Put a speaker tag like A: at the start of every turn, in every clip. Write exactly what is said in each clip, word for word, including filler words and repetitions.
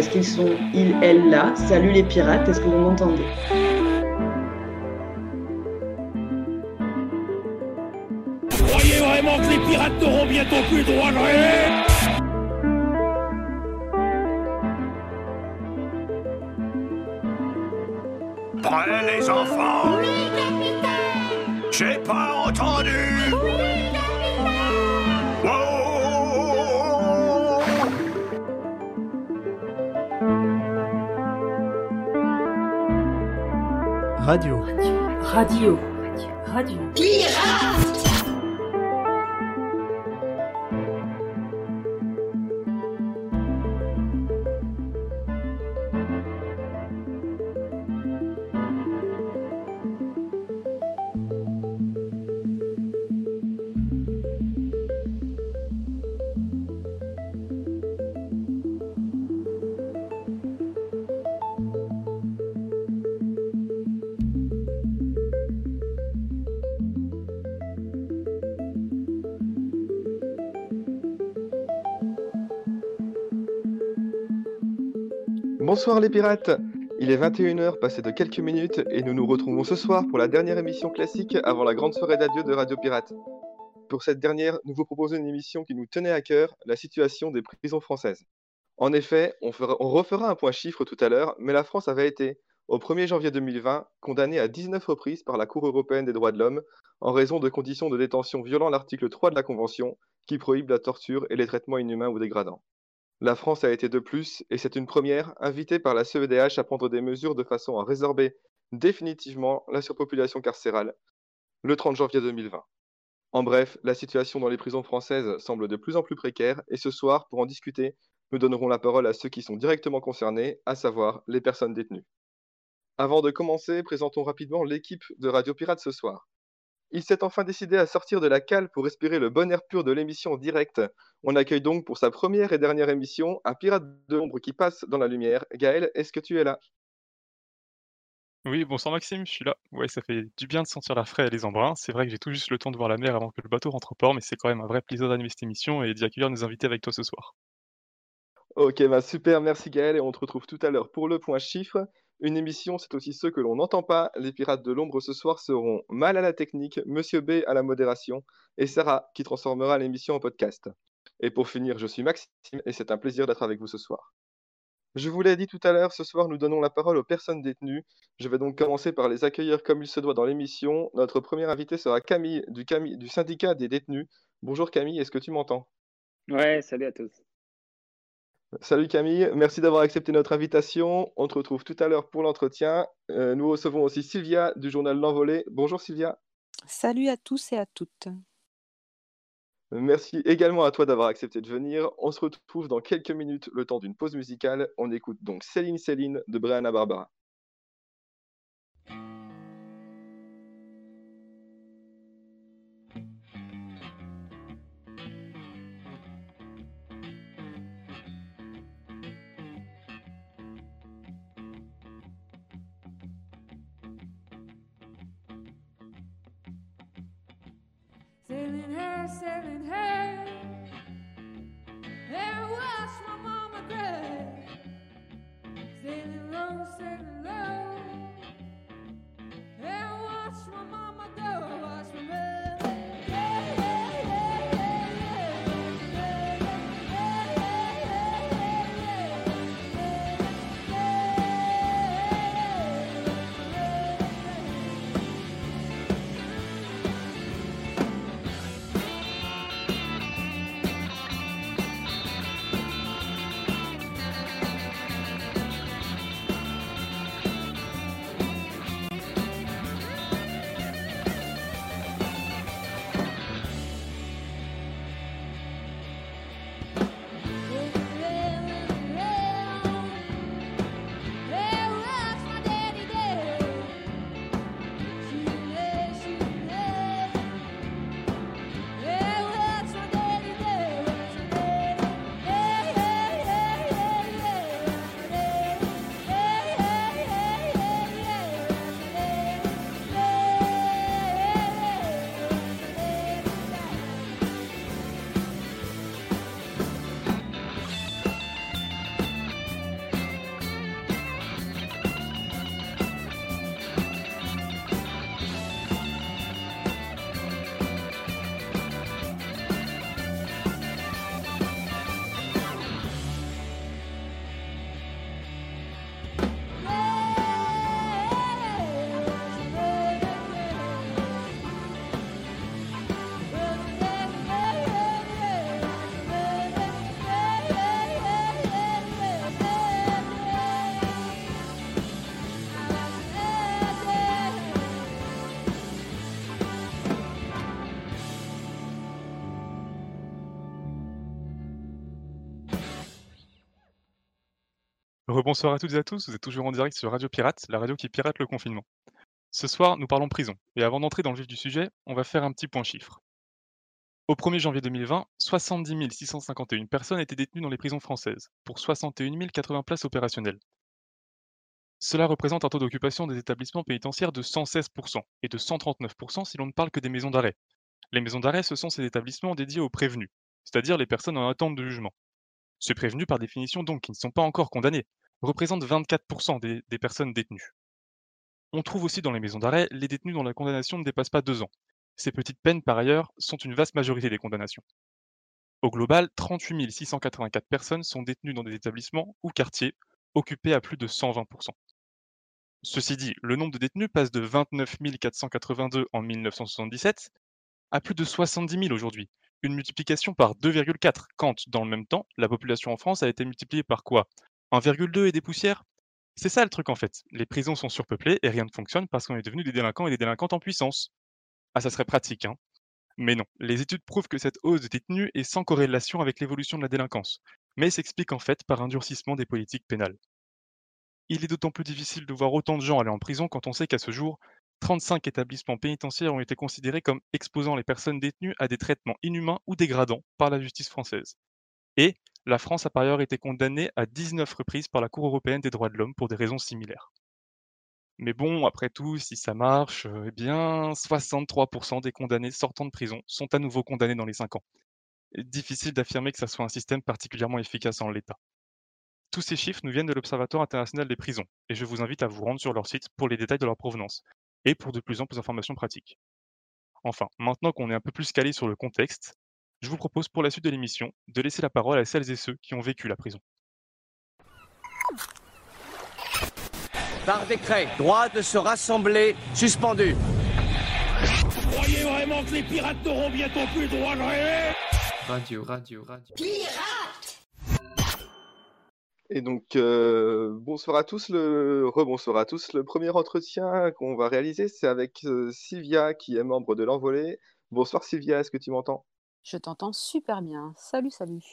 A: Est-ce qu'ils sont, ils, elles, là? Salut les pirates, est-ce que vous m'entendez?
B: Vous croyez vraiment que les pirates n'auront bientôt plus le droit de rêver? Prêts les enfants?
C: Oui, capitaine!
B: J'ai pas entendu!
C: Oui, capitaine!
B: Oh!
D: Radio.
E: Radio. Radio.
C: Pirate!
F: Bonsoir les pirates. Il est vingt et une heures passées de quelques minutes et nous nous retrouvons ce soir pour la dernière émission classique avant la grande soirée d'adieu de Radio Pirate. Pour cette dernière, nous vous proposons une émission qui nous tenait à cœur, la situation des prisons françaises. En effet, on, fera, on refera un point chiffre tout à l'heure, mais la France avait été, au premier janvier deux mille vingt, condamnée à dix-neuf reprises par la Cour européenne des droits de l'homme en raison de conditions de détention violant l'article trois de la Convention qui prohibe la torture et les traitements inhumains ou dégradants. La France a été de plus, et c'est une première, invitée par la C E D H à prendre des mesures de façon à résorber définitivement la surpopulation carcérale, le trente janvier deux mille vingt. En bref, la situation dans les prisons françaises semble de plus en plus précaire, et ce soir, pour en discuter, nous donnerons la parole à ceux qui sont directement concernés, à savoir les personnes détenues. Avant de commencer, présentons rapidement l'équipe de Radio Pirate ce soir. Il s'est enfin décidé à sortir de la cale pour respirer le bon air pur de l'émission en direct. On accueille donc pour sa première et dernière émission un pirate de l'ombre qui passe dans la lumière. Gaël, est-ce que tu es là?
G: Oui, bonsoir Maxime, je suis là. Ouais, ça fait du bien de sentir la fraîche et les embruns. C'est vrai que j'ai tout juste le temps de voir la mer avant que le bateau rentre au port, mais c'est quand même un vrai plaisir d'animer cette émission et d'y accueillir nos invités avec toi ce soir.
F: Ok, bah super, merci Gaël, et on te retrouve tout à l'heure pour le point chiffre. Une émission, c'est aussi ceux que l'on n'entend pas. Les pirates de l'ombre ce soir seront Mal à la technique, Monsieur B à la modération, et Sarah qui transformera l'émission en podcast. Et pour finir, je suis Maxime, et c'est un plaisir d'être avec vous ce soir. Je vous l'ai dit tout à l'heure, ce soir nous donnons la parole aux personnes détenues. Je vais donc commencer par les accueillir comme il se doit dans l'émission. Notre premier invité sera Camille du, Camille, du syndicat des détenus. Bonjour Camille, est-ce que tu m'entends?
H: Ouais, salut à tous.
F: Salut Camille, merci d'avoir accepté notre invitation. On te retrouve tout à l'heure pour l'entretien. Euh, nous recevons aussi Sylvia du journal L'Envolée. Bonjour Sylvia.
I: Salut à tous et à toutes.
F: Merci également à toi d'avoir accepté de venir. On se retrouve dans quelques minutes, le temps d'une pause musicale. On écoute donc Céline Céline de Brianna Barbara.
J: Sailing her, sailing her, there was my mama grave. Sailing low, sailing low, there was my mama go, was my mother. Yeah, yeah, yeah, yeah, yeah, yeah, yeah, yeah, yeah, yeah.
G: Rebonsoir à toutes et à tous, vous êtes toujours en direct sur Radio Pirate, la radio qui pirate le confinement. Ce soir, nous parlons prison, et avant d'entrer dans le vif du sujet, on va faire un petit point chiffre. Au premier janvier deux mille vingt, soixante-dix mille six cent cinquante et une personnes étaient détenues dans les prisons françaises, pour soixante et une mille quatre-vingts places opérationnelles. Cela représente un taux d'occupation des établissements pénitentiaires de cent seize pour cent et de cent trente-neuf pour cent si l'on ne parle que des maisons d'arrêt. Les maisons d'arrêt, ce sont ces établissements dédiés aux prévenus, c'est-à-dire les personnes en attente de jugement. Ces prévenus, par définition donc, qui ne sont pas encore condamnés, représentent vingt-quatre pour cent des, des personnes détenues. On trouve aussi dans les maisons d'arrêt les détenus dont la condamnation ne dépasse pas deux ans. Ces petites peines, par ailleurs, sont une vaste majorité des condamnations. Au global, trente-huit mille six cent quatre-vingt-quatre personnes sont détenues dans des établissements ou quartiers occupés à plus de cent vingt pour cent. Ceci dit, le nombre de détenus passe de vingt-neuf mille quatre cent quatre-vingt-deux en mille neuf cent soixante-dix-sept à plus de soixante-dix mille aujourd'hui, une multiplication par deux virgule quatre, quand, dans le même temps, la population en France a été multipliée par quoi un virgule deux et des poussières? C'est ça le truc en fait, les prisons sont surpeuplées et rien ne fonctionne parce qu'on est devenu des délinquants et des délinquantes en puissance. Ah, ça serait pratique, hein. Mais non, les études prouvent que cette hausse de détenus est sans corrélation avec l'évolution de la délinquance, mais s'explique en fait par un durcissement des politiques pénales. Il est d'autant plus difficile de voir autant de gens aller en prison quand on sait qu'à ce jour, trente-cinq établissements pénitentiaires ont été considérés comme exposant les personnes détenues à des traitements inhumains ou dégradants par la justice française. Et la France a par ailleurs été condamnée à dix-neuf reprises par la Cour européenne des droits de l'homme pour des raisons similaires. Mais bon, après tout, si ça marche, euh, eh bien, soixante-trois pour cent des condamnés sortant de prison sont à nouveau condamnés dans les cinq ans. Difficile d'affirmer que ça soit un système particulièrement efficace en l'état. Tous ces chiffres nous viennent de l'Observatoire international des prisons, et je vous invite à vous rendre sur leur site pour les détails de leur provenance, et pour de plus en plus d'informations pratiques. Enfin, maintenant qu'on est un peu plus calé sur le contexte, je vous propose pour la suite de l'émission de laisser la parole à celles et ceux qui ont vécu la prison.
D: Par décret, droit de se rassembler suspendu.
B: Vous croyez vraiment que les pirates n'auront bientôt plus le droit de rêver?
H: Radio, radio, radio.
F: Et donc, euh, bonsoir à tous, le rebonsoir à tous. Le premier entretien qu'on va réaliser, c'est avec euh, Sylvia, qui est membre de l'Envolée. Bonsoir Sylvia, est-ce que tu m'entends?
I: Je t'entends super bien. Salut, salut.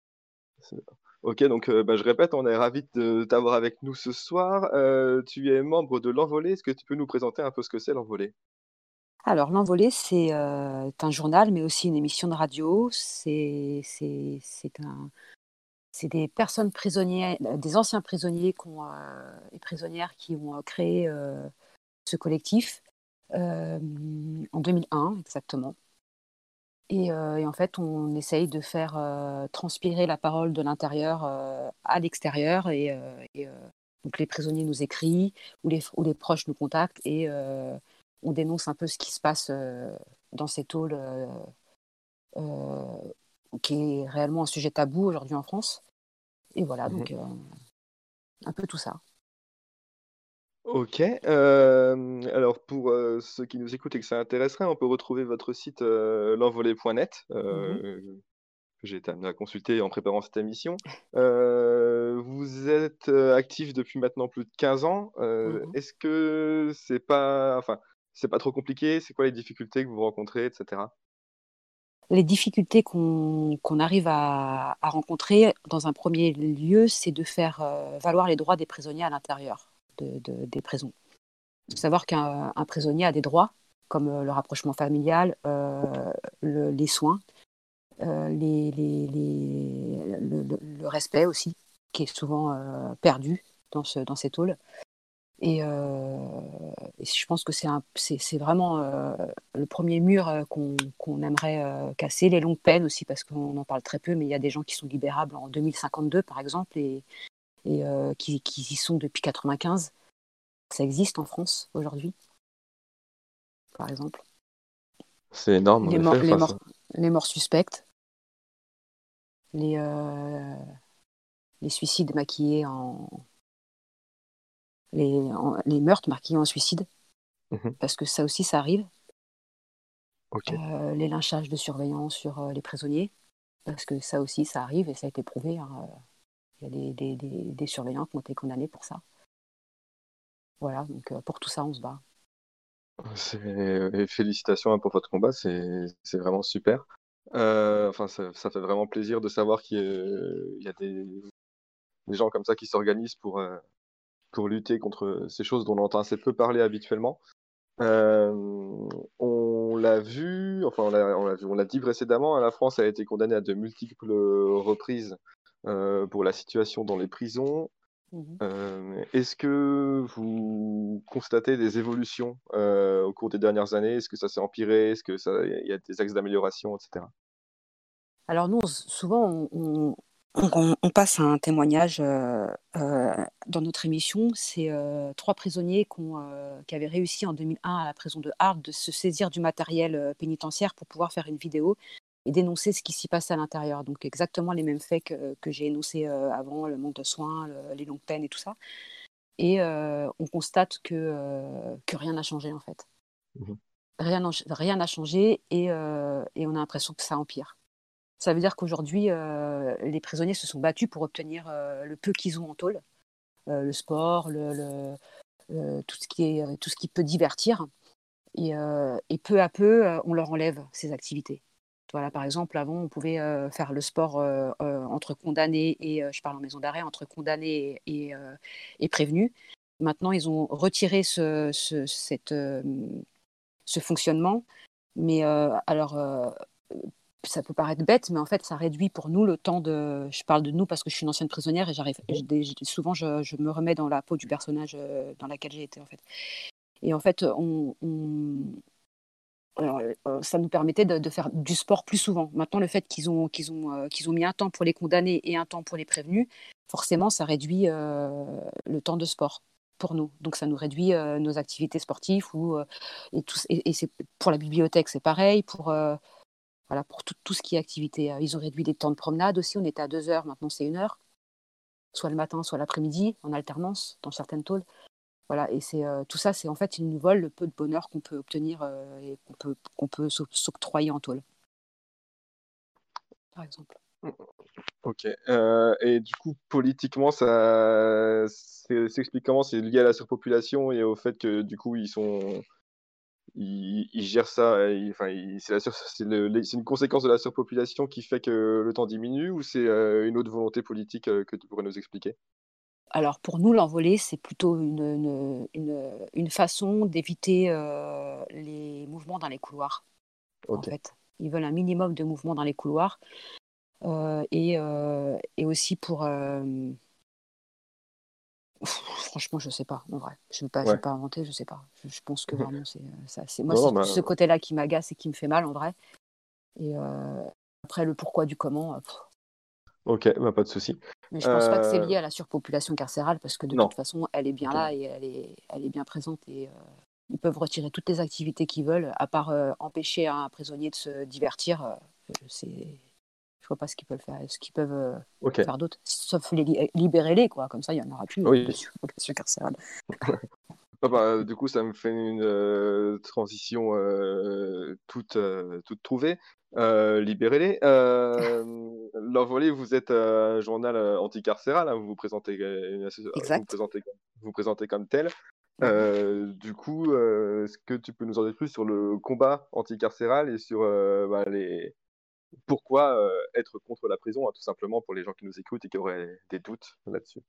F: Ok, donc euh, bah, je répète, on est ravis de t'avoir avec nous ce soir. Euh, tu es membre de l'Envolée, est-ce que tu peux nous présenter un peu ce que c'est l'Envolée?
I: Alors, L'Envolée, c'est euh, un journal, mais aussi une émission de radio. C'est c'est- c'est un, c'est des personnes prisonnières, euh, des anciens prisonniers qui ont, euh, et prisonnières qui ont euh, créé euh, ce collectif euh, en deux mille un, exactement. Et, euh, et en fait, on essaye de faire euh, transpirer la parole de l'intérieur euh, à l'extérieur. Et, euh, et, euh, donc, les prisonniers nous écrivent ou les, ou les proches nous contactent et euh, on dénonce un peu ce qui se passe euh, dans ces tôles, euh, euh, qui est réellement un sujet tabou aujourd'hui en France. Et voilà,
F: Mhm.
I: donc euh, un peu tout ça.
F: Ok, euh, alors pour euh, ceux qui nous écoutent et que ça intéresserait, on peut retrouver votre site euh, l'envolée point net,
I: Mhm.
F: euh, que j'ai été amené à consulter en préparant cette émission. Euh, vous êtes euh, actif depuis maintenant plus de quinze ans. Euh,
I: Mhm.
F: est-ce que c'est pas, enfin, c'est pas trop compliqué? C'est quoi les difficultés que vous rencontrez, et cetera?
I: Les difficultés qu'on qu'on arrive à, à rencontrer, dans un premier lieu, c'est de faire euh, valoir les droits des prisonniers à l'intérieur de, de- des prisons. Il faut savoir qu'un un prisonnier a des droits, comme euh, le rapprochement familial, euh, le- les soins, euh, les, les- les- le, le- le respect aussi, qui est souvent euh, perdu dans, ce, dans ces tôles. Et, euh, et je pense que c'est un- c'est c'est vraiment euh, le premier mur euh, qu'on qu'on aimerait euh, casser. Les longues peines aussi, parce qu'on en parle très peu, mais il y a des gens qui sont libérables en deux mille cinquante-deux, par exemple, et, et euh, qui, qui y sont depuis quatre-vingt-quinze. Ça existe en France aujourd'hui, par exemple.
F: C'est énorme, en
I: Les morts,
F: effet.
I: les
F: Enfin,
I: morts,
F: ça-
I: les morts suspectes, les, euh, les suicides maquillés en... Les, en- les meurtres maquillés en suicide,
F: Mhm.
I: parce que ça aussi, ça arrive.
F: Ok.
I: Euh, les lynchages de surveillance sur euh, les prisonniers, parce que ça aussi, ça arrive et ça a été prouvé, hein. Il y a des, des, des, des surveillants qui ont été condamnés pour ça. Voilà, donc euh, pour tout ça, on se bat.
F: C'est... et félicitations hein, pour votre combat, c'est c'est vraiment super. Euh, enfin, ça, ça fait vraiment plaisir de savoir qu'il y a, il y a des, des gens comme ça qui s'organisent pour, euh, pour lutter contre ces choses dont on entend assez peu parler habituellement. Euh, on l'a vu, enfin on l'a, on l'a vu, on l'a dit précédemment, hein, la France a été condamnée à de multiples reprises euh, pour la situation dans les prisons.
I: Mhm.
F: Euh, est-ce que vous constatez des évolutions euh, au cours des dernières années? Est-ce que ça s'est empiré? Est-ce que ça, il y a des axes d'amélioration, et cetera.
I: Alors nous, on s- souvent, on, on- on- on passe un témoignage euh, euh, dans notre émission. C'est euh, trois prisonniers qu'on, euh, qui avaient réussi en deux mille un à la prison de Arles de se saisir du matériel euh, pénitentiaire pour pouvoir faire une vidéo et dénoncer ce qui s'y passe à l'intérieur. Donc exactement les mêmes faits que, que j'ai énoncés euh, avant, le manque de soins, le- les longues peines et tout ça. Et euh, on constate que, euh, que rien n'a changé en fait.
F: Mhm.
I: Rien n'a rien n'a changé et, euh, et on a l'impression que ça empire. Ça veut dire qu'aujourd'hui, euh, les prisonniers se sont battus pour obtenir euh, le peu qu'ils ont en tôle, euh, le sport, le, le- le- tout, ce qui est, euh, tout ce qui peut divertir. Et, euh, et peu à peu, euh, on leur enlève ces activités. Voilà, par exemple, avant, on pouvait euh, faire le sport euh, euh, entre condamnés et, euh, je parle en maison d'arrêt, entre condamnés et, et, euh, et prévenus. Maintenant, ils ont retiré ce, ce, cette, euh, ce fonctionnement. Mais euh, alors, euh, ça peut paraître bête, mais en fait, ça réduit pour nous le temps de. Je parle de nous parce que je suis une ancienne prisonnière et j'arrive. je- des- souvent, je, je me remets dans la peau du personnage euh, dans laquelle j'ai été en fait. Et en fait, on, on- alors, euh, ça nous permettait de, de faire du sport plus souvent. Maintenant, le fait qu'ils ont, qu'ils ont, euh, qu'ils ont mis un temps pour les condamnés et un temps pour les prévenus, forcément, ça réduit euh, le temps de sport pour nous. Donc, ça nous réduit euh, nos activités sportives ou euh, et, tout, et, et c'est pour la bibliothèque, c'est pareil. Pour euh, voilà, pour tout, tout ce qui est activité. Ils ont réduit les temps de promenade aussi. On était à deux heures, maintenant c'est une heure, soit le matin, soit l'après-midi, en alternance dans certaines tôles. Voilà, et c'est euh, tout ça, c'est en fait, ils nous volent le peu de bonheur qu'on peut obtenir euh, et qu'on peut, qu'on peut s'oc- s'octroyer en tôle, par exemple.
F: Ok. Euh, et du coup, politiquement, ça c'est- s'explique comment? C'est lié à la surpopulation et au fait que du coup, ils sont, ils, ils gèrent ça. et ils- Enfin, ils- c'est la sur- c'est le- les- c'est une conséquence de la surpopulation qui fait que le temps diminue ou c'est euh, une autre volonté politique euh, que tu pourrais nous expliquer?
I: Alors pour nous, l'envolée, c'est plutôt une, une, une, une façon d'éviter euh, les mouvements dans les couloirs, en
F: Ok.
I: fait. Ils veulent un minimum de mouvement dans les couloirs euh, et, euh, et aussi pour... euh, Pff, franchement, je sais pas, en vrai. Je ne vais pas, je vais
F: Ouais.
I: pas inventer, je sais pas. Je, je pense que vraiment, c'est euh, ça. C'est, moi,
F: Non,
I: c'est
F: non,
I: ce
F: bah,
I: côté-là qui m'agace et qui me fait mal, en vrai. Et euh, après, le pourquoi du comment, euh, pff.
F: ok, bah, pas de souci.
I: Mais je pense pas que c'est
F: Euh,
I: lié à la surpopulation carcérale parce que de
F: non.
I: toute façon, elle est bien
F: Ok.
I: là et elle est, elle est bien présente. Et euh, ils peuvent retirer toutes les activités qu'ils veulent, à part euh, empêcher un prisonnier de se divertir. euh, c'est... Je vois pas ce qu'ils peuvent faire, ce qu'ils peuvent euh,
F: Ok.
I: faire d'autre, sauf les li- libérer-les, quoi. Comme ça, il y en aura plus euh,
F: Oui.
I: de surpopulation carcérale.
F: Ah bah, du coup, ça me fait une euh, transition euh, toute, euh, toute trouvée. Euh, libérez-les. Euh, L'Envolée, vous êtes euh, un journal euh, anticarcéral, hein, vous vous présentez, euh, une asso- vous vous
I: Exact.
F: présentez, comme- vous vous présentez comme tel.
I: Mhm.
F: Euh, du coup, euh, est-ce que tu peux nous en dire plus sur le combat anticarcéral et sur euh, bah, les... pourquoi euh, être contre la prison, hein, tout simplement pour les gens qui nous écoutent et qui auraient des doutes là-dessus?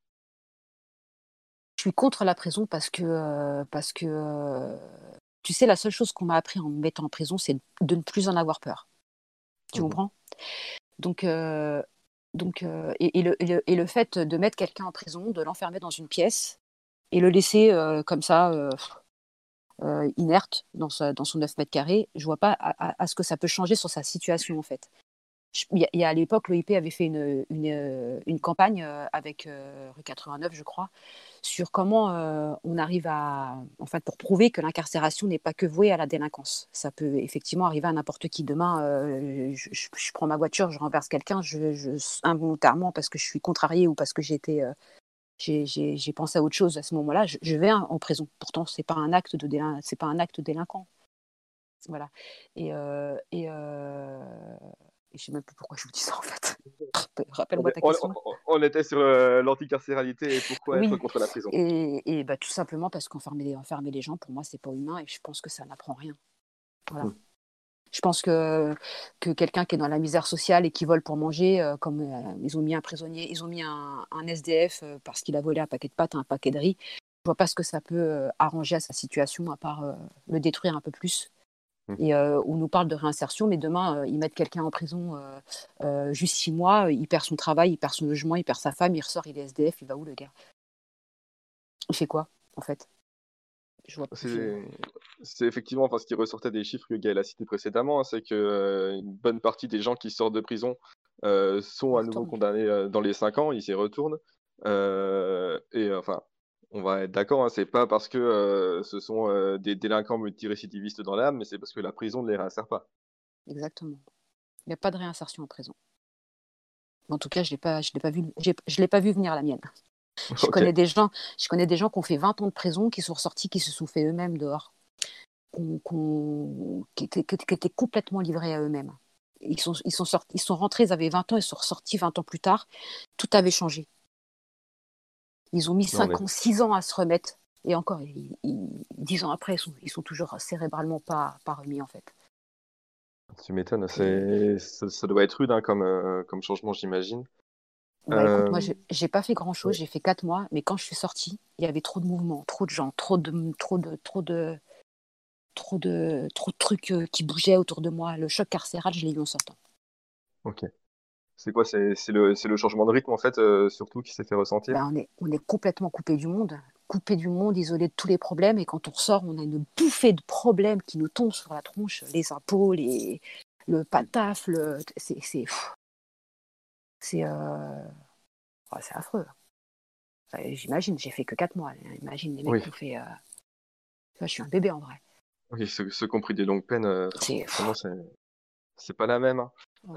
I: Je suis contre la prison parce que, euh, parce que euh, tu sais, la seule chose qu'on m'a appris en me mettant en prison, c'est de ne plus en avoir peur. Tu
F: Mhm.
I: comprends? Donc, euh, donc euh, et, et le, et, le, et le fait de mettre quelqu'un en prison, de l'enfermer dans une pièce et le laisser euh, comme ça, euh, euh, inerte, dans, sa, dans son neuf mètres carrés, je vois pas à, à, à ce que ça peut changer sur sa situation, en fait. Je- Il y, a- il y a à l'époque, l'O I P avait fait une, une, euh, une campagne euh, avec euh, rue quatre-vingt-neuf, je crois, sur comment euh, on arrive à, en fait, pour prouver que l'incarcération n'est pas que vouée à la délinquance. Ça peut effectivement arriver à n'importe qui. Demain, euh, je, je- je prends ma voiture, je renverse quelqu'un, je, je, involontairement parce que je suis contrariée ou parce que j'ai été, euh, j'ai, j'ai, j'ai pensé à autre chose à ce moment-là, je, je vais en, en prison. Pourtant, c'est pas un acte de délin- c'est pas un acte délinquant. Voilà. Et, euh, et, euh, et je sais même plus pourquoi je vous dis ça en fait.
F: On,
I: Rappelle-moi ta
F: on-
I: question.
F: on- on était sur euh, l'anticarcéralité et pourquoi être
I: Oui,
F: contre la prison.
I: et, et bah, tout simplement parce qu'enfermer les, enfermer les gens, pour moi, c'est pas humain et je pense que ça n'apprend rien. Voilà.
F: Mm.
I: Je pense que, que quelqu'un qui est dans la misère sociale et qui vole pour manger, euh, comme euh, ils ont mis un prisonnier, ils ont mis un, un S D F euh, parce qu'il a volé un paquet de pâtes, un paquet de riz, je vois pas ce que ça peut euh, arranger à sa situation, à part euh, le détruire un peu plus.
F: Mm.
I: Et euh, on nous parle de réinsertion, mais demain, euh, ils mettent quelqu'un en prison euh, euh, juste six mois, il perd son travail, il perd son logement, il perd sa femme, il ressort, il est S D F, il va où le gars? Il fait quoi, en fait? Je vois, je...
F: C'est c'est effectivement enfin, ce qui ressortait des chiffres que Gaël a cités précédemment, hein, c'est que euh, une bonne partie des gens qui sortent de prison euh, sont
I: on
F: à nouveau
I: retourne.
F: condamnés euh, dans les cinq ans, ils y retournent. Euh, et euh, enfin, on va être d'accord, hein, c'est pas parce que euh, ce sont euh, des délinquants multirécidivistes dans l'âme, mais c'est parce que la prison ne les réinsère pas.
I: Exactement. Il n'y a pas de réinsertion en prison. En tout cas, je l'ai pas, je l'ai pas vu, j'ai- je l'ai pas vu venir la mienne. Je
F: Ok.
I: connais des gens, je connais des gens qui ont fait vingt ans de prison, qui sont ressortis, qui se sont fait eux-mêmes dehors, qu'on- qu'on- qui, étaient, qui étaient complètement livrés à eux-mêmes. Ils sont, ils sont sortis, ils sont rentrés, ils avaient vingt ans, ils sont ressortis vingt ans plus tard. Tout avait changé. Ils ont mis
F: Non,
I: cinq
F: mais
I: ans, six ans à se remettre, et encore, ils- ils- dix ans après, ils sont, ils sont toujours cérébralement pas, pas remis en fait.
F: tu m'étonnes,
I: C'est-
F: c'est ça, ça doit être rude hein, comme, euh, comme changement, j'imagine.
I: Bah écoute, moi
F: Euh,
I: j'ai j'ai pas fait grand chose,
F: ouais.
I: j'ai fait quatre mois, mais quand je suis sortie, il y avait trop de mouvements, trop de gens, trop de, trop de, trop de, trop de, trop de trucs euh, qui bougeaient autour de moi. Le choc carcéral, je l'ai eu en sortant.
F: Ok. C'est quoi? C'est c'est le, c'est le changement de rythme en fait, euh, surtout qui s'est fait ressentir.
I: Ben, on est, on est complètement coupé du monde, coupé du monde, isolé de tous les problèmes, et quand on ressort, on a une bouffée de problèmes qui nous tombent sur la tronche, les impôts, les, le pataf, le, c'est, c'est, pff, c'est, euh, ouais, c'est affreux. Enfin, j'imagine, j'ai fait que quatre mois. Imagine les mecs
F: Oui.
I: qui ont fait. euh, Moi, je suis un bébé en vrai.
F: Oui, ceux, ceux qui ont pris des longues peines, euh,
I: C'est.
F: forcément, c'est c'est pas la même. Hein.
I: Ouais.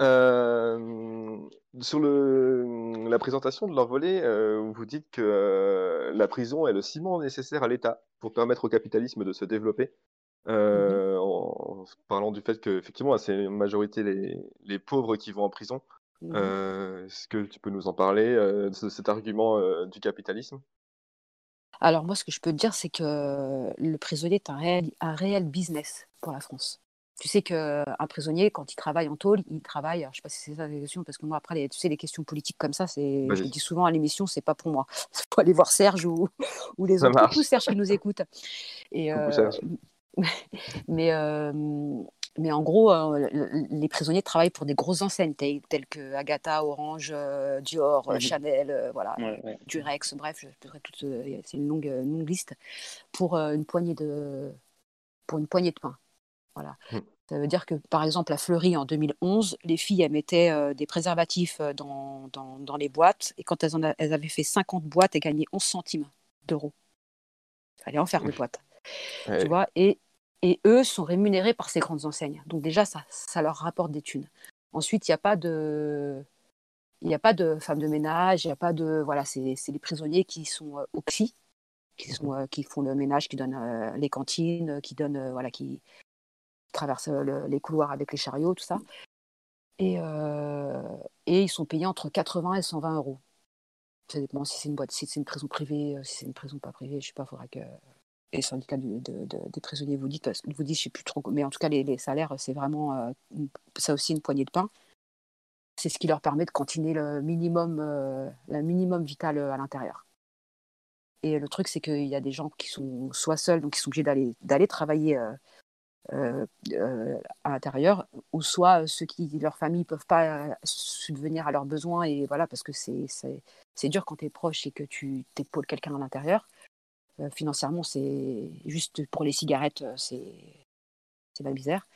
F: Euh, sur le, la présentation de l'envolée, euh, vous dites que euh, la prison est le ciment nécessaire à l'État pour permettre au capitalisme de se développer.
I: Mhm.
F: Euh, en, en parlant du fait que effectivement, c'est en majorité les, les pauvres qui vont en prison.
I: Mhm.
F: Euh, est-ce que tu peux nous en parler euh, de cet argument euh, du capitalisme?
I: Alors, moi, ce que je peux te dire, c'est que le prisonnier est un réel, un réel business pour la France. Tu sais qu'un prisonnier, quand il travaille en tôle, il travaille. Alors, je ne sais pas si c'est ça la question, parce que moi, après, les, tu sais, les questions politiques comme ça, c'est, je le
F: Vas-y,
I: dis souvent à l'émission, c'est pas pour moi. Il faut aller voir Serge ou, ou les
F: ça
I: autres. Coucou
F: marche.
I: Serge qui nous écoute. Et,
F: Coucou
I: euh,
F: Serge.
I: mais, euh, mais en gros, euh, les prisonniers travaillent pour des grosses enseignes telles, telles que Agatha, Orange, euh, Dior, euh,
K: Mhm.
I: Chanel, euh, voilà,
K: Ouais, ouais.
I: Durex, bref, je pourrais toute, euh, c'est une longue, une longue liste pour euh, une poignée de, pour une poignée de pain. Voilà.
F: Mm.
I: Ça veut dire que, par exemple, à Fleury, en deux mille onze, les filles, elles mettaient euh, des préservatifs euh, dans, dans, dans les boîtes, et quand elles, en a- elles avaient fait cinquante boîtes, elles gagnaient onze centimes d'euros. Il fallait en faire des boîtes. Tu
F: Ouais.
I: vois, et, et eux sont rémunérés par ces grandes enseignes. Donc déjà, ça, ça leur rapporte des thunes. Ensuite, il n'y a pas de... Il n'y a pas de femmes de ménage, il n'y a pas de... Voilà, c'est c'est les prisonniers qui sont euh, oxy, qui, sont, euh, qui font le ménage, qui donnent euh, les cantines, euh, qui donnent... euh, voilà, qui traversent euh, le- les couloirs avec les chariots, tout ça. Et, euh, et ils sont payés entre quatre-vingts et cent vingt euros. Ça dépend si c'est une boîte, si c'est une prison privée, euh, si c'est une prison pas privée, je sais pas, il faudra que les syndicats du- de- de- des prisonniers vous disent, parce que vous disent, je sais plus trop, mais en tout cas les, les salaires, c'est vraiment euh, une- ça aussi une poignée de pain. C'est ce qui leur permet de continuer le minimum, euh, le minimum vital euh, à l'intérieur. Et le truc, c'est qu'il y a des gens qui sont soit seuls, donc ils sont obligés d'aller d'aller travailler euh, euh, euh, à l'intérieur, ou soit euh, ceux qui, leur famille, ne peuvent pas euh, subvenir à leurs besoins, et voilà, parce que c'est c'est- c'est dur quand tu es proche et que tu t'épaules quelqu'un à l'intérieur. Euh, financièrement, c'est juste pour les cigarettes, euh, c'est c'est la misère.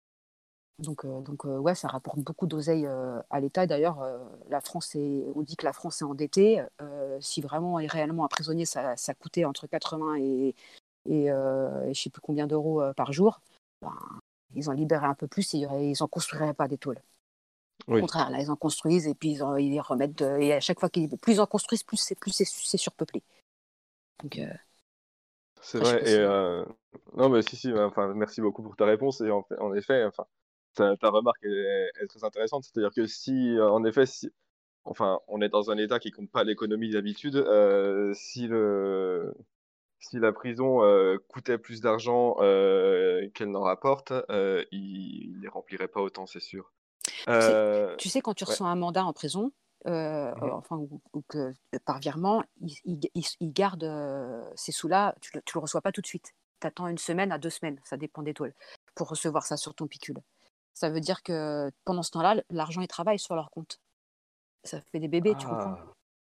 I: Donc, euh, donc euh, ouais, ça rapporte beaucoup d'oseille euh, à l'État. D'ailleurs, euh, la France est, on dit que la France est endettée. Euh, si vraiment et réellement un prisonnier, ça, ça coûtait entre quatre-vingts et, et, euh, et je ne sais plus combien d'euros euh, par jour, ben, ils en libéraient un peu plus et il y aurait- ils n'en construiraient pas des tôles. Au
F: Oui,
I: contraire, là, ils en construisent et puis ils, en, ils les remettent. De- et à chaque fois qu'ils plus ils en construisent, plus c'est plus c'est c'est surpeuplé. Donc, euh,
F: c'est
I: après, je sais
F: vrai.
I: pas
F: Et
I: si.
F: euh, non, mais si, si. bah, Enfin, merci beaucoup pour ta réponse. Et en, fait- en effet, enfin, ta, ta remarque est, est très intéressante. C'est-à-dire que si, euh, en effet, si, enfin, on est dans un État qui compte pas l'économie d'habitude, euh, si le si la prison euh, coûtait plus d'argent euh, qu'elle n'en rapporte, euh, il ne les remplirait pas autant, c'est sûr.
I: Tu sais,
F: Euh,
I: tu sais, quand tu
F: ouais.
I: reçois un mandat en prison, euh,
F: Mhm.
I: enfin, ou, ou que par virement, il, il, il- il garde euh, ces sous-là, tu ne le reçois pas tout de suite. Tu attends une semaine à deux semaines, ça dépend des tôles, pour recevoir ça sur ton pécule. Ça veut dire que pendant ce temps-là, l'argent, il travaille sur leur compte. Ça fait des bébés, tu comprends?
F: Ah,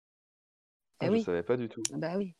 I: Eh
F: ah, je
I: oui,
F: savais pas du tout.
I: bah oui.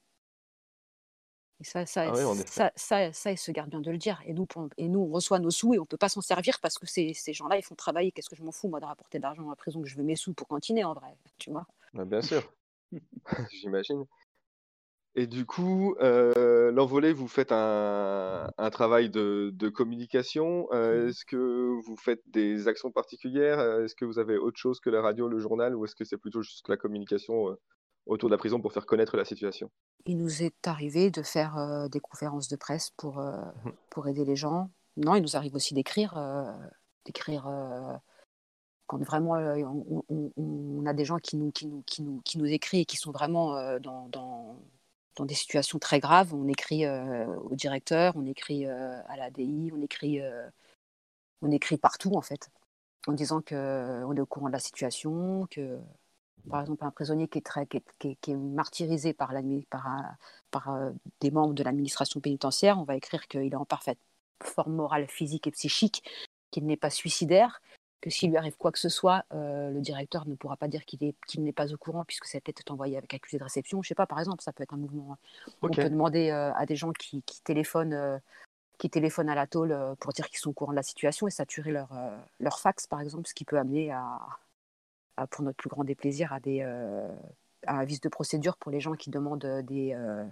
I: Et ça, ça,
F: Ah oui, en effet.
I: ça, ça, ça, il se garde bien de le dire. Et nous, pour- et nous on reçoit nos sous et on ne peut pas s'en servir parce que ces, ces gens-là, ils font travailler. Qu'est-ce que je m'en fous, moi, de rapporter de l'argent à la prison, que je veux mes sous pour cantiner, en vrai, tu vois.
F: Ah, bien sûr, j'imagine. Et du coup, euh, l'envolée, vous faites un, un travail de, de communication. Euh,
I: Mhm.
F: est-ce que vous faites des actions particulières? Euh, Est-ce que vous avez autre chose que la radio, le journal, ou est-ce que c'est plutôt juste la communication euh, autour de la prison pour faire connaître la situation?
I: Il nous est arrivé de faire euh, des conférences de presse pour, euh,
F: Mhm.
I: pour aider les gens. Non, il nous arrive aussi d'écrire, euh, d'écrire euh, quand vraiment euh, on, on- on a des gens qui nous, qui nous, qui nous, qui nous écrivent et qui sont vraiment euh, dans, dans, dans des situations très graves. On écrit euh, au directeur, on écrit euh, à l'A D I, on écrit, euh, on écrit partout en fait, en disant qu'on est au courant de la situation, que par exemple un prisonnier qui est, très, qui est, qui est, qui est martyrisé par, par, un, par euh, des membres de l'administration pénitentiaire, on va écrire qu'il est en parfaite forme morale, physique et psychique, qu'il n'est pas suicidaire, que s'il lui arrive quoi que ce soit, euh, le directeur ne pourra pas dire qu'il est, qu'il n'est pas au courant puisque sa tête est envoyée avec accusé de réception. Je sais pas, par exemple, ça peut être un mouvement.
F: Ok.
I: On peut demander euh, à des gens qui, qui téléphonent, euh, qui téléphonent à la tôle euh, pour dire qu'ils sont au courant de la situation et saturer leur, euh, leur fax, par exemple, ce qui peut amener à, à pour notre plus grand déplaisir, à, des, euh, à un vice de procédure pour les gens qui demandent des, euh,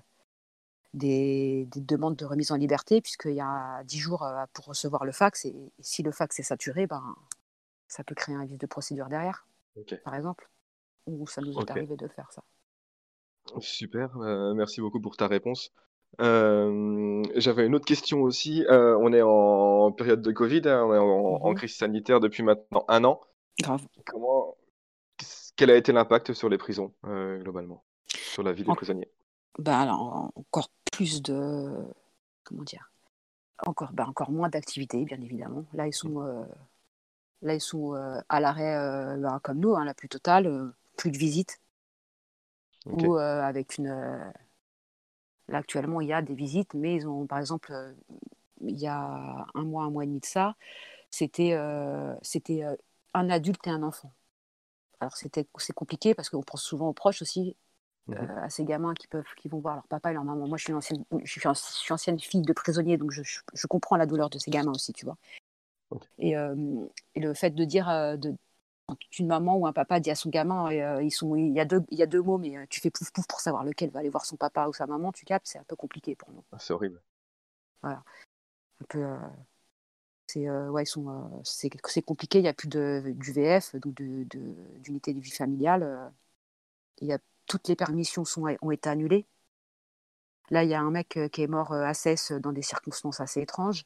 I: des, des demandes de remise en liberté, puisqu'il y a dix jours euh, pour recevoir le fax, et, et si le fax est saturé, ben, ça peut créer un vice de procédure derrière,
F: Ok.
I: par exemple, ou ça nous est
F: Ok.
I: arrivé de faire ça.
F: Super. Euh, merci beaucoup pour ta réponse. Euh, j'avais une autre question aussi. Euh, on est en période de Covid, hein, on est en, en
I: Mhm.
F: crise sanitaire depuis maintenant un an.
I: Grave.
F: Comment, quel a été l'impact sur les prisons, euh, globalement, sur la vie des
I: En-
F: prisonniers?
I: ben, alors, encore plus de... Comment dire encore, ben, encore moins d'activités, bien évidemment. Là, ils sont, euh, là, ils sont euh, à l'arrêt, euh, ben, comme nous, hein, la plus totale, euh, plus de visites,
F: Ok.
I: ou euh, avec une... euh, là, actuellement, il y a des visites, mais ils ont, par exemple, euh, il y a un mois, un mois et demi de ça, c'était, euh, c'était euh, un adulte et un enfant. Alors, c'était, c'est compliqué parce qu'on pense souvent aux proches aussi, euh,
F: Mhm.
I: à ces gamins qui, peuvent, qui vont voir leur papa et leur maman. Moi, je suis, une ancienne, je suis, je suis ancienne fille de prisonnier, donc je, je, je comprends la douleur de ces gamins aussi, tu vois.
F: Ok.
I: Et, euh, et le fait de dire, euh, de, quand une maman ou un papa dit à son gamin, euh, ils sont, il, y a deux, il y a deux mots, mais euh, tu fais pouf pouf pour savoir lequel va aller voir son papa ou sa maman, tu captes, c'est un peu compliqué pour nous.
F: Ah, c'est horrible.
I: Voilà. Un peu, euh, c'est, euh, ouais, ils sont, euh, c'est, c'est compliqué, il n'y a plus de, du V F, donc de, de, d'unité de vie familiale. euh, il y a, toutes les permissions sont, ont été annulées. Là, il y a un mec euh, qui est mort euh, à Cesse dans des circonstances assez étranges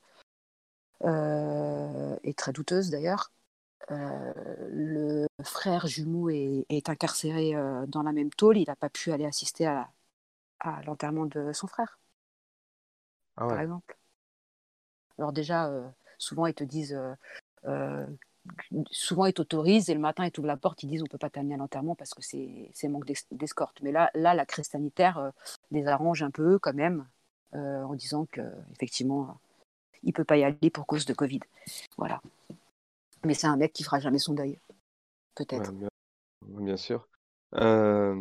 I: euh, et très douteuses d'ailleurs. Euh, le frère jumeau est, est incarcéré euh, dans la même tôle. Il n'a pas pu aller assister à, à l'enterrement de son frère,
F: Ah
I: par
F: ouais.
I: exemple. Alors déjà, euh, souvent ils te disent, euh, euh, souvent ils t'autorisent et le matin ils t'ouvrent la porte, ils disent on peut pas t'amener à l'enterrement parce que c'est, c'est manque d'es- d'escorte. Mais là, là, la crise sanitaire euh, les arrange un peu quand même euh, en disant que effectivement il peut pas y aller pour cause de Covid. Voilà. Mais c'est un mec qui fera jamais son deuil,
F: Ouais,
I: peut-être.
F: bien, bien sûr. Euh,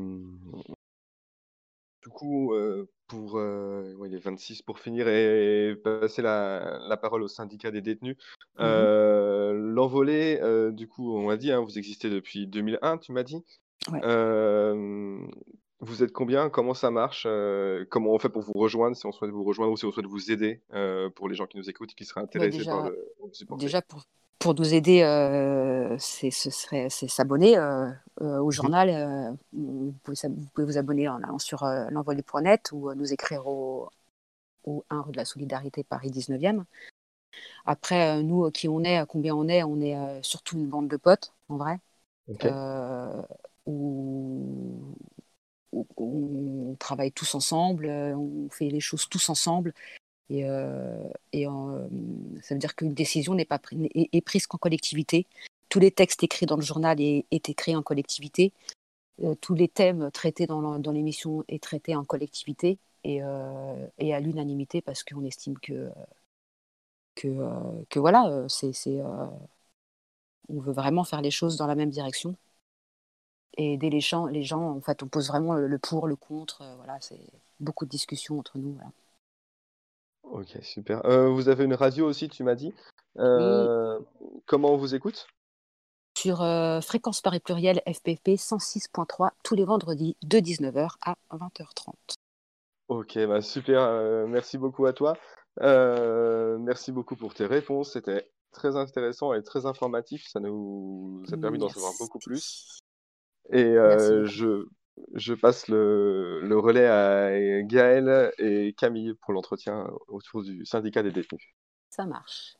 F: du coup, euh, pour euh, ouais, les vingt-six, pour finir et passer la, la parole au syndicat des détenus,
I: Mhm.
F: euh, l'envolée, euh, du coup, on l'a dit, hein, vous existez depuis deux mille un, tu m'as dit.
I: Ouais.
F: Euh, vous êtes combien? Comment ça marche? Euh, comment on fait pour vous rejoindre si on souhaite vous rejoindre ou si on souhaite vous aider euh, pour les gens qui nous écoutent et qui seraient
I: Bah
F: intéressés par
I: déjà,
F: le, le supporter?
I: déjà pour, pour nous aider, euh, c'est, ce serait, c'est s'abonner euh, euh, au
F: Mhm.
I: journal. Euh, vous, pouvez, s'ab- vous pouvez vous abonner en allant sur euh, l'envolée point net ou euh, nous écrire au, au un rue de la Solidarité, Paris dix-neuvième. Après, euh, nous, euh, qui on est, à combien on est, on est euh, surtout une bande de potes, en vrai,
F: Ok.
I: euh, où où on travaille tous ensemble, euh, on fait les choses tous ensemble. Et, euh, et euh, ça veut dire qu'une décision n'est pas prise, est, est prise qu'en collectivité. Tous les textes écrits dans le journal est, est écrits en collectivité. Euh, tous les thèmes traités dans, le- dans l'émission est traités en collectivité et, euh, et à l'unanimité parce qu'on estime que, que, euh, que voilà, euh, c'est, c'est, euh, on veut vraiment faire les choses dans la même direction et aider les gens. Les gens, en fait, on pose vraiment le, le pour, le contre. euh, voilà, c'est beaucoup de discussions entre nous. Voilà.
F: Ok, super. Euh, vous avez une radio aussi, tu m'as dit.
I: Oui,
F: Euh, comment on vous écoute?
I: sur euh, Fréquence Paris Pluriel F P P cent six point trois tous les vendredis de dix-neuf heures à vingt heures trente.
F: Ok, bah super. euh, merci beaucoup à toi. Euh, merci beaucoup pour tes réponses. C'était très intéressant et très informatif. Ça nous a permis d'en savoir beaucoup plus.
I: Merci.
F: Et
I: Merci
F: euh,
I: beaucoup.
F: je, je passe le, le relais à Gaël et Camille pour l'entretien autour du syndicat des détenus.
I: Ça marche.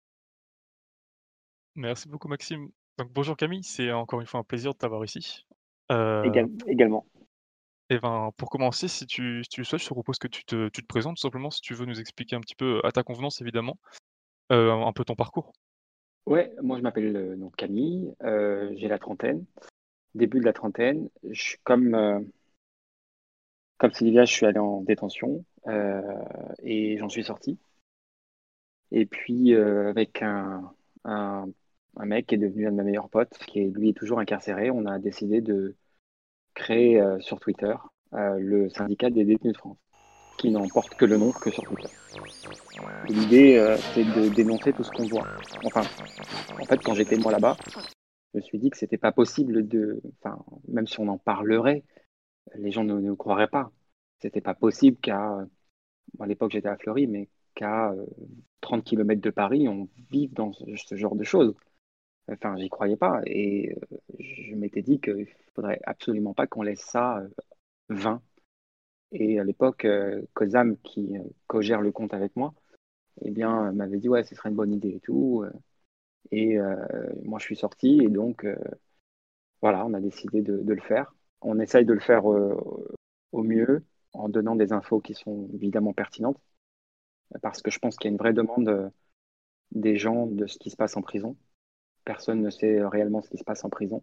G: Merci beaucoup, Maxime. Donc, bonjour Camille, c'est encore une fois un plaisir de t'avoir ici. Euh,
K: Égal- également.
G: et ben, pour commencer, si tu, si tu le souhaites, je te propose que tu te, tu te présentes tout simplement, si tu veux nous expliquer un petit peu, à ta convenance évidemment, euh, un peu ton parcours.
K: Ouais, moi je m'appelle euh, donc Camille, euh, j'ai la trentaine, début de la trentaine. Je suis comme, euh, comme Sylvia, je suis allé en détention euh, et j'en suis sorti. Et puis euh, avec un, un, un mec qui est devenu un de mes meilleurs potes, qui est lui est toujours incarcéré, on a décidé de créer euh, sur Twitter euh, le syndicat des détenus de France, qui n'en porte que le nom que sur Twitter. Et l'idée, euh, c'est de dénoncer tout ce qu'on voit. Enfin, en fait, quand j'étais moi là-bas, je me suis dit que c'était pas possible de, enfin, même si on en parlerait, les gens ne nous croiraient pas. C'était pas possible qu'à, à l'époque j'étais à Fleury, mais qu'à euh, trente kilomètres de Paris, on vive dans ce, ce genre de choses. Enfin, j'y croyais pas. Et euh, je m'étais dit qu'il faudrait absolument pas qu'on laisse ça euh, vain. Et à l'époque, euh, Kozam, qui euh, co-gère le compte avec moi, eh bien, m'avait dit, ouais, ce serait une bonne idée et tout. euh, Et euh, moi, je suis sorti et donc, euh, voilà, on a décidé de, de le faire. On essaye de le faire euh, au mieux en donnant des infos qui sont évidemment pertinentes parce que je pense qu'il y a une vraie demande euh, des gens de ce qui se passe en prison. Personne ne sait réellement ce qui se passe en prison.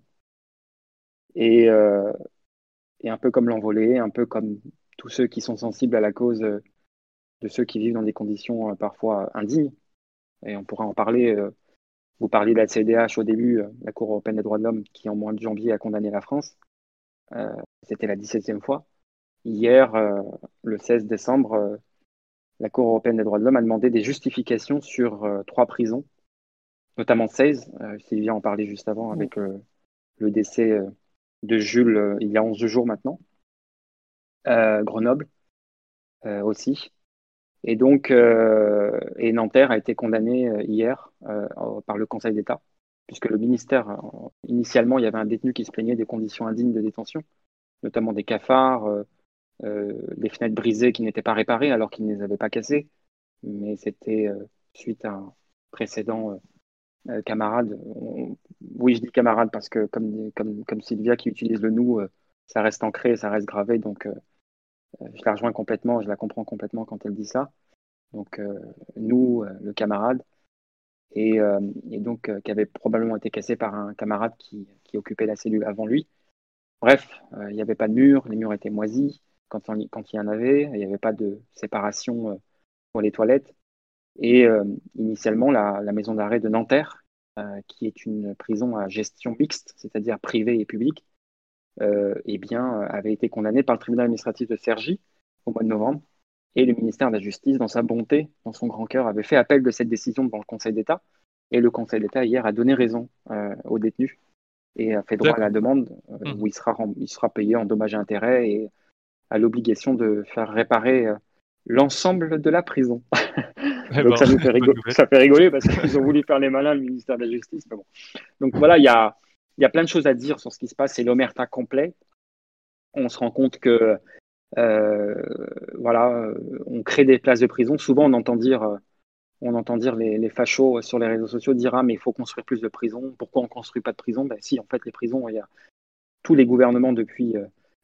K: Et, euh, et un peu comme l'envolé, un peu comme tous ceux qui sont sensibles à la cause euh, de ceux qui vivent dans des conditions euh, parfois indignes. Et on pourra en parler. euh, Vous parliez de la C E D H au début, euh, la Cour européenne des droits de l'homme, qui en mois de janvier a condamné la France. Euh, C'était la dix-septième fois. Hier, euh, le seize décembre, euh, la Cour européenne des droits de l'homme a demandé des justifications sur euh, trois prisons, notamment seize. Euh, Sylvia en parlait juste avant
I: Mm.
K: avec euh, le décès euh, de Jules euh, il y a onze jours maintenant. Euh, Grenoble euh, aussi. Et donc, euh, et Nanterre a été condamné euh, hier euh, par le Conseil d'État, puisque le ministère, euh, initialement, il y avait un détenu qui se plaignait des conditions indignes de détention, notamment des cafards, euh, euh, des fenêtres brisées qui n'étaient pas réparées alors qu'ils ne les avaient pas cassées. Mais c'était euh, suite à un précédent euh, euh, camarade. On- oui, je dis camarade parce que, comme, comme, comme Sylvia qui utilise le nous, euh, ça reste ancré, ça reste gravé. Donc, euh, je la rejoins complètement, je la comprends complètement quand elle dit ça. Donc, euh, nous, euh, le camarade, et, euh, et donc euh, qui avait probablement été cassé par un camarade qui, qui occupait la cellule avant lui. Bref, euh, il n'y avait pas de mur, les murs étaient moisis quand, on y- quand il y en avait, il n'y avait pas de séparation euh, pour les toilettes. Et euh, initialement, la, la maison d'arrêt de Nanterre, euh, qui est une prison à gestion mixte, c'est-à-dire privée et publique, euh, eh bien, euh, avait été condamnée par le tribunal administratif de Cergy au mois de novembre. Et le ministère de la Justice, dans sa bonté, dans son grand cœur, avait fait appel de cette décision devant le Conseil d'État. Et le Conseil d'État, hier, a donné raison euh, aux détenus et a fait droit à la
G: D'accord.
K: demande euh,
G: Mhm.
K: où il sera, rem- il sera payé en dommages et intérêts et à l'obligation de faire réparer euh, l'ensemble de la prison.
G: Eh
K: Donc
G: ben,
K: ça nous fait,
G: bonne
K: rigo-
G: nouvelle.
K: ça fait rigoler parce qu'ils ont voulu faire les malins, le ministère de la Justice. Mais bon. Donc voilà, il y a, il y a plein de choses à dire sur ce qui se passe. C'est l'omerta complet. On se rend compte que euh, voilà, euh, on crée des places de prison. Souvent, on entend dire, euh, on entend dire les, les fachos sur les réseaux sociaux dire ah mais il faut construire plus de prisons. Pourquoi on construit pas de prisons? Ben si, en fait, les prisons, il y a tous les gouvernements depuis euh,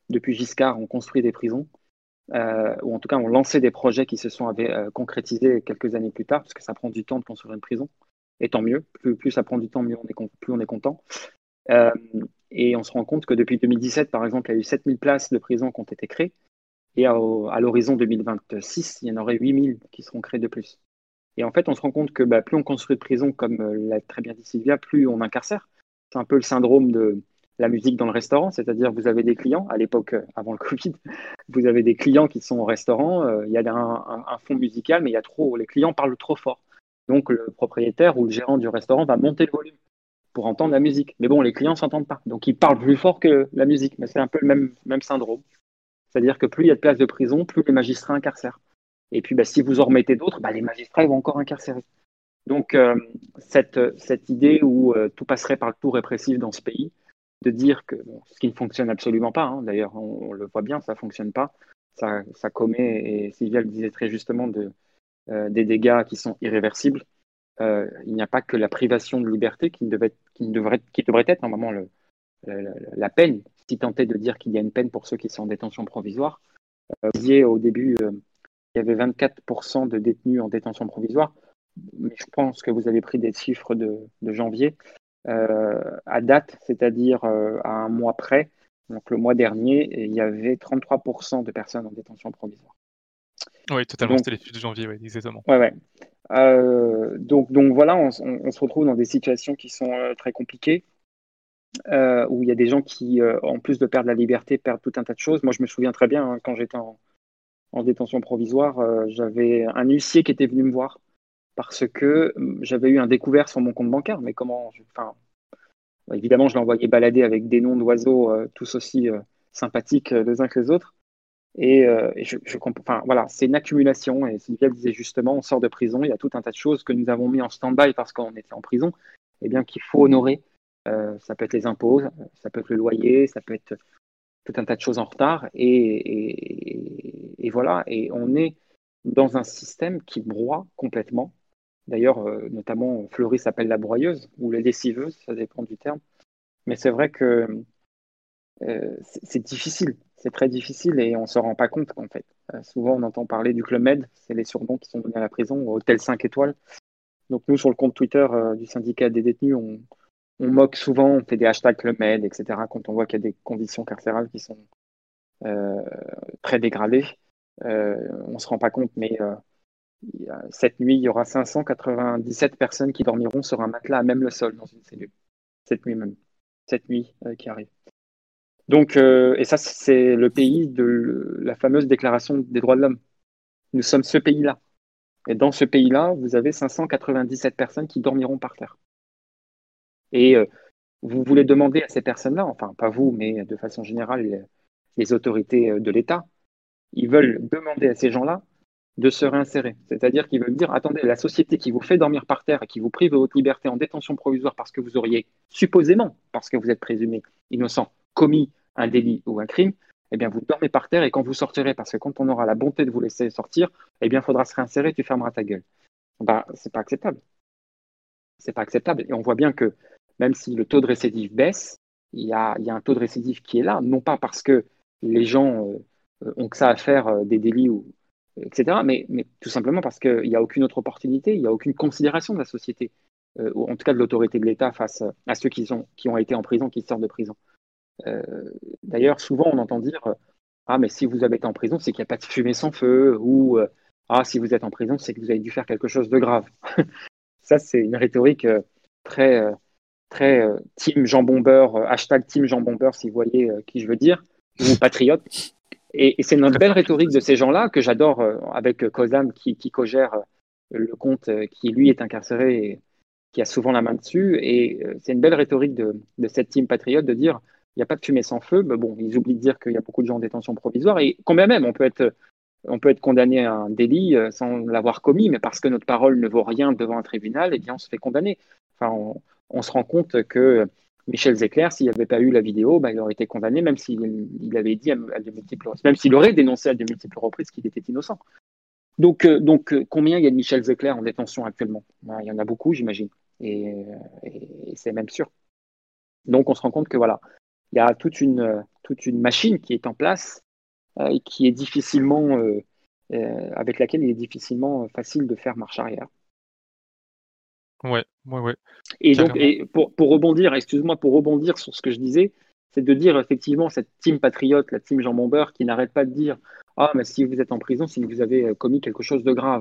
K: depuis Giscard, ont construit des prisons, euh, ou en tout cas ont lancé des projets qui se sont euh, concrétisés quelques années plus tard, parce que ça prend du temps de construire une prison, et tant mieux. Plus, plus ça prend du temps, mieux on est, plus on est content. Euh, et on se rend compte que depuis deux mille dix-sept, par exemple, il y a eu sept mille places de prison qui ont été créées, et à, à l'horizon deux mille vingt-six, il y en aurait huit mille qui seront créées de plus. Et en fait, on se rend compte que bah, plus on construit de prisons, comme euh, l'a très bien dit Sylvia, plus on incarcère. C'est un peu le syndrome de la musique dans le restaurant, c'est-à-dire vous avez des clients, à l'époque, euh, avant le Covid, vous avez des clients qui sont au restaurant, euh, il y a un, un, un fond musical, mais il y a trop, les clients parlent trop fort. Donc le propriétaire ou le gérant du restaurant va monter le volume pour entendre la musique. Mais bon, les clients ne s'entendent pas, donc ils parlent plus fort que la musique. Mais c'est un peu le même, même syndrome. C'est-à-dire que plus il y a de places de prison, plus les magistrats incarcèrent. Et puis, bah, si vous en remettez d'autres, bah, les magistrats ils vont encore incarcérer. Donc, euh, cette, cette idée où euh, tout passerait par le tout répressif dans ce pays, de dire que, bon, ce qui ne fonctionne absolument pas, hein, d'ailleurs, on, on le voit bien, ça ne fonctionne pas, ça, ça commet, et Sylvia le disait très justement, de, euh, des dégâts qui sont irréversibles. Euh, il n'y a pas que la privation de liberté qui, devait, qui, devrait, qui devrait être normalement le, la, la peine, si tant est de dire qu'il y a une peine pour ceux qui sont en détention provisoire. Euh, vous disiez au début, euh, il y avait vingt-quatre pour cent de détenus en détention provisoire, mais je pense que vous avez pris des chiffres de, de janvier. Euh, à date, c'est-à-dire euh, à un mois près, donc le mois dernier, il y avait trente-trois pour cent de personnes en détention provisoire.
G: Oui, totalement,
K: Donc,
G: c'était l'étude de janvier, oui, exactement.
K: Ouais, ouais. Euh, donc, donc voilà, on, on, on se retrouve dans des situations qui sont euh, très compliquées, euh, où il y a des gens qui, euh, en plus de perdre la liberté, perdent tout un tas de choses. Moi, je me souviens très bien, hein, quand j'étais en, en détention provisoire, euh, j'avais un huissier qui était venu me voir parce que euh, j'avais eu un découvert sur mon compte bancaire. Mais comment je, enfin, évidemment, je l'ai envoyé balader avec des noms d'oiseaux euh, tous aussi euh, sympathiques euh, les uns que les autres. Et, euh, et je, je comprends. Enfin, voilà, c'est une accumulation. Et Sylvia le disait justement, on sort de prison, il y a tout un tas de choses que nous avons mis en stand-by parce qu'on était en prison, et bien qu'il faut honorer. Euh, ça peut être les impôts, ça peut être le loyer, ça peut être tout un tas de choses en retard. Et, et, et voilà. Et on est dans un système qui broie complètement. D'ailleurs, euh, notamment, Fleury s'appelle la broyeuse ou la lessiveuse, ça dépend du terme. Mais c'est vrai que euh, c'est, c'est difficile, c'est très difficile et on ne se rend pas compte qu'en fait. Euh, souvent, on entend parler du Club Med, c'est les surnoms qui sont donnés à la prison, au Hôtel cinq étoiles. Donc nous, sur le compte Twitter euh, du syndicat des détenus, on, on moque souvent, on fait des hashtags Club Med, et cetera, quand on voit qu'il y a des conditions carcérales qui sont euh, très dégradées. Euh, on ne se rend pas compte, mais euh, cette nuit, il y aura cinq cent quatre-vingt-dix-sept personnes qui dormiront sur un matelas à même le sol dans une cellule. Cette nuit même. Cette nuit euh, qui arrive. Donc, euh, et ça, c'est le pays de le, la fameuse déclaration des droits de l'homme. Nous sommes ce pays-là. Et dans ce pays-là, vous avez cinq cent quatre-vingt-dix-sept personnes qui dormiront par terre. Et euh, vous voulez demander à ces personnes-là, enfin, pas vous, mais de façon générale, les, les autorités de l'État, ils veulent demander à ces gens-là de se réinsérer. C'est-à-dire qu'ils veulent dire, attendez, la société qui vous fait dormir par terre et qui vous prive de votre liberté en détention provisoire parce que vous auriez, supposément, parce que vous êtes présumé innocent, commis un délit ou un crime, eh bien, vous dormez par terre et quand vous sortirez, parce que quand on aura la bonté de vous laisser sortir, eh bien, il faudra se réinsérer, tu fermeras ta gueule. Ben, c'est pas acceptable. C'est pas acceptable. Et on voit bien que même si le taux de récidive baisse, il y a, il y a un taux de récidive qui est là, non pas parce que les gens euh, ont que ça à faire, euh, des délits ou et cetera. Mais, mais tout simplement parce qu'il n'y a aucune autre opportunité, il n'y a aucune considération de la société, euh, ou en tout cas de l'autorité de l'État face à ceux qui, sont, qui ont été en prison, qui sortent de prison. Euh, D'ailleurs, souvent on entend dire « Ah, mais si vous avez été en prison, c'est qu'il n'y a pas de fumée sans feu » ou euh, « Ah, si vous êtes en prison, c'est que vous avez dû faire quelque chose de grave. » Ça, c'est une rhétorique euh, très, euh, très euh, team jambon beurre, euh, hashtag team jambon beurre si vous voyez euh, qui je veux dire, ou patriote. Et, et c'est une belle rhétorique de ces gens-là que j'adore euh, avec euh, Kozam qui, qui co-gère euh, le compte euh, qui, lui, est incarcéré et qui a souvent la main dessus. Et euh, c'est une belle rhétorique de, de cette team patriote de dire il n'y a pas de fumée sans feu. Mais bon, ils oublient de dire qu'il y a beaucoup de gens en détention provisoire. Et combien même, on peut être, on peut être condamné à un délit euh, sans l'avoir commis, mais parce que notre parole ne vaut rien devant un tribunal, eh bien, on se fait condamner. Enfin, on, on se rend compte que Michel Zecler, s'il n'y avait pas eu la vidéo, bah, il aurait été condamné, même s'il il avait dit à, à de multiples reprises, même s'il aurait dénoncé à de multiples reprises qu'il était innocent. Donc, euh, donc euh, combien il y a de Michel Zecler en détention actuellement? Ben, il y en a beaucoup, j'imagine, et, et, et c'est même sûr. Donc, on se rend compte que voilà, il y a toute une, toute une machine qui est en place euh, et qui est difficilement, euh, euh, avec laquelle il est difficilement euh, facile de faire marche arrière.
G: Ouais, ouais, ouais,
K: Et donc,
G: carrément.
K: et pour, pour rebondir, excuse-moi, pour rebondir sur ce que je disais, c'est de dire effectivement cette team patriote, la team Jean Bombeur, qui n'arrête pas de dire ah, mais si vous êtes en prison, c'est que vous avez euh, commis quelque chose de grave.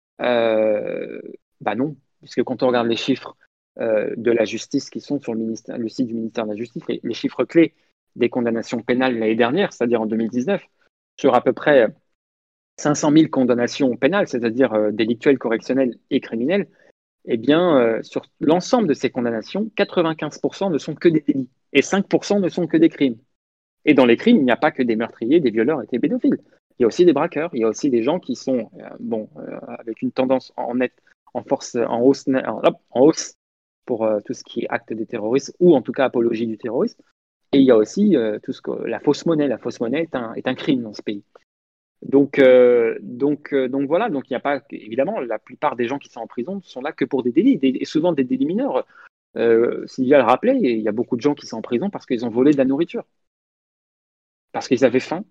K: Euh, bah non, puisque quand on regarde les chiffres euh, de la justice qui sont sur le, ministère, le site du ministère de la Justice, les, les chiffres clés des condamnations pénales l'année dernière, c'est-à-dire en deux mille dix-neuf, sur à peu près cinq cent mille condamnations pénales, c'est-à-dire euh, délictuelles, correctionnelles et criminelles, eh bien, euh, sur l'ensemble de ces condamnations, quatre-vingt-quinze pour cent ne sont que des délits et cinq pour cent ne sont que des crimes. Et dans les crimes, il n'y a pas que des meurtriers, des violeurs et des pédophiles. Il y a aussi des braqueurs, il y a aussi des gens qui sont euh, bon, euh, avec une tendance en net, en force, en hausse, en, hop, en hausse pour euh, tout ce qui est acte de terrorisme ou en tout cas apologie du terrorisme. Et il y a aussi euh, tout ce que la fausse monnaie. La fausse monnaie est un, est un crime dans ce pays. Donc, euh, donc, euh, donc voilà. Donc il n'y a pas évidemment la plupart des gens qui sont en prison sont là que pour des délits des, et souvent des délits mineurs. Euh, Sylvia le rappelait, il y a beaucoup de gens qui sont en prison parce qu'ils ont volé de la nourriture, parce qu'ils avaient faim.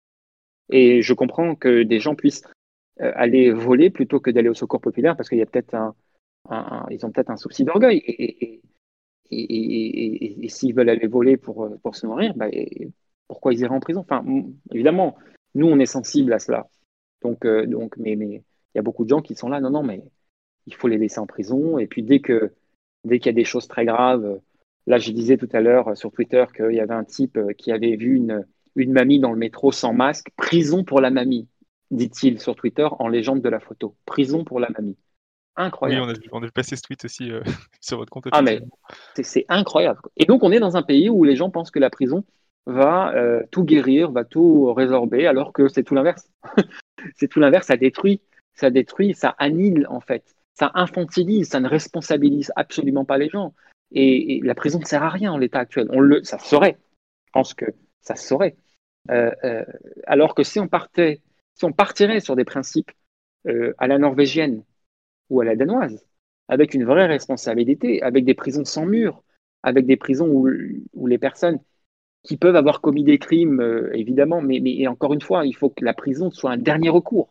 K: Et je comprends que des gens puissent euh, aller voler plutôt que d'aller au secours populaire parce qu'il y a peut-être un, un, un- ils ont peut-être un souci d'orgueil. Et, et, et, et, et- et- et s'ils veulent aller voler pour, euh, pour se nourrir, bah, et pourquoi ils iraient en prison? Enfin, m- évidemment, nous, on est sensible à cela. Donc, euh, donc, mais, mais il y a beaucoup de gens qui sont là, non, non, mais il faut les laisser en prison. Et puis dès que, dès qu'il y a des choses très graves, euh, là, je disais tout à l'heure euh, sur Twitter qu'il y avait un type euh, qui avait vu une, une mamie dans le métro sans masque. Prison pour la mamie, dit-il sur Twitter en légende de la photo. Prison pour la mamie.
G: Oui, on
K: Incroyable.
G: a vu, on a vu passer ce tweet aussi euh, sur votre compte,
K: Ah, mais
G: effectivement.
K: c'est c'est incroyable. Et donc, on est dans un pays où les gens pensent que la prison va euh, tout guérir, va tout résorber, alors que c'est tout l'inverse. C'est tout l'inverse, ça détruit, ça détruit, ça annihile en fait, ça infantilise, ça ne responsabilise absolument pas les gens. Et, et la prison ne sert à rien en l'état actuel. On le, ça se saurait. Je pense que ça se saurait. Euh, euh, alors que si on partait, si on partirait sur des principes euh, à la norvégienne ou à la danoise, avec une vraie responsabilité, avec des prisons sans mur, avec des prisons où, où les personnes qui peuvent avoir commis des crimes, euh, évidemment, mais, mais et encore une fois, il faut que la prison soit un dernier recours.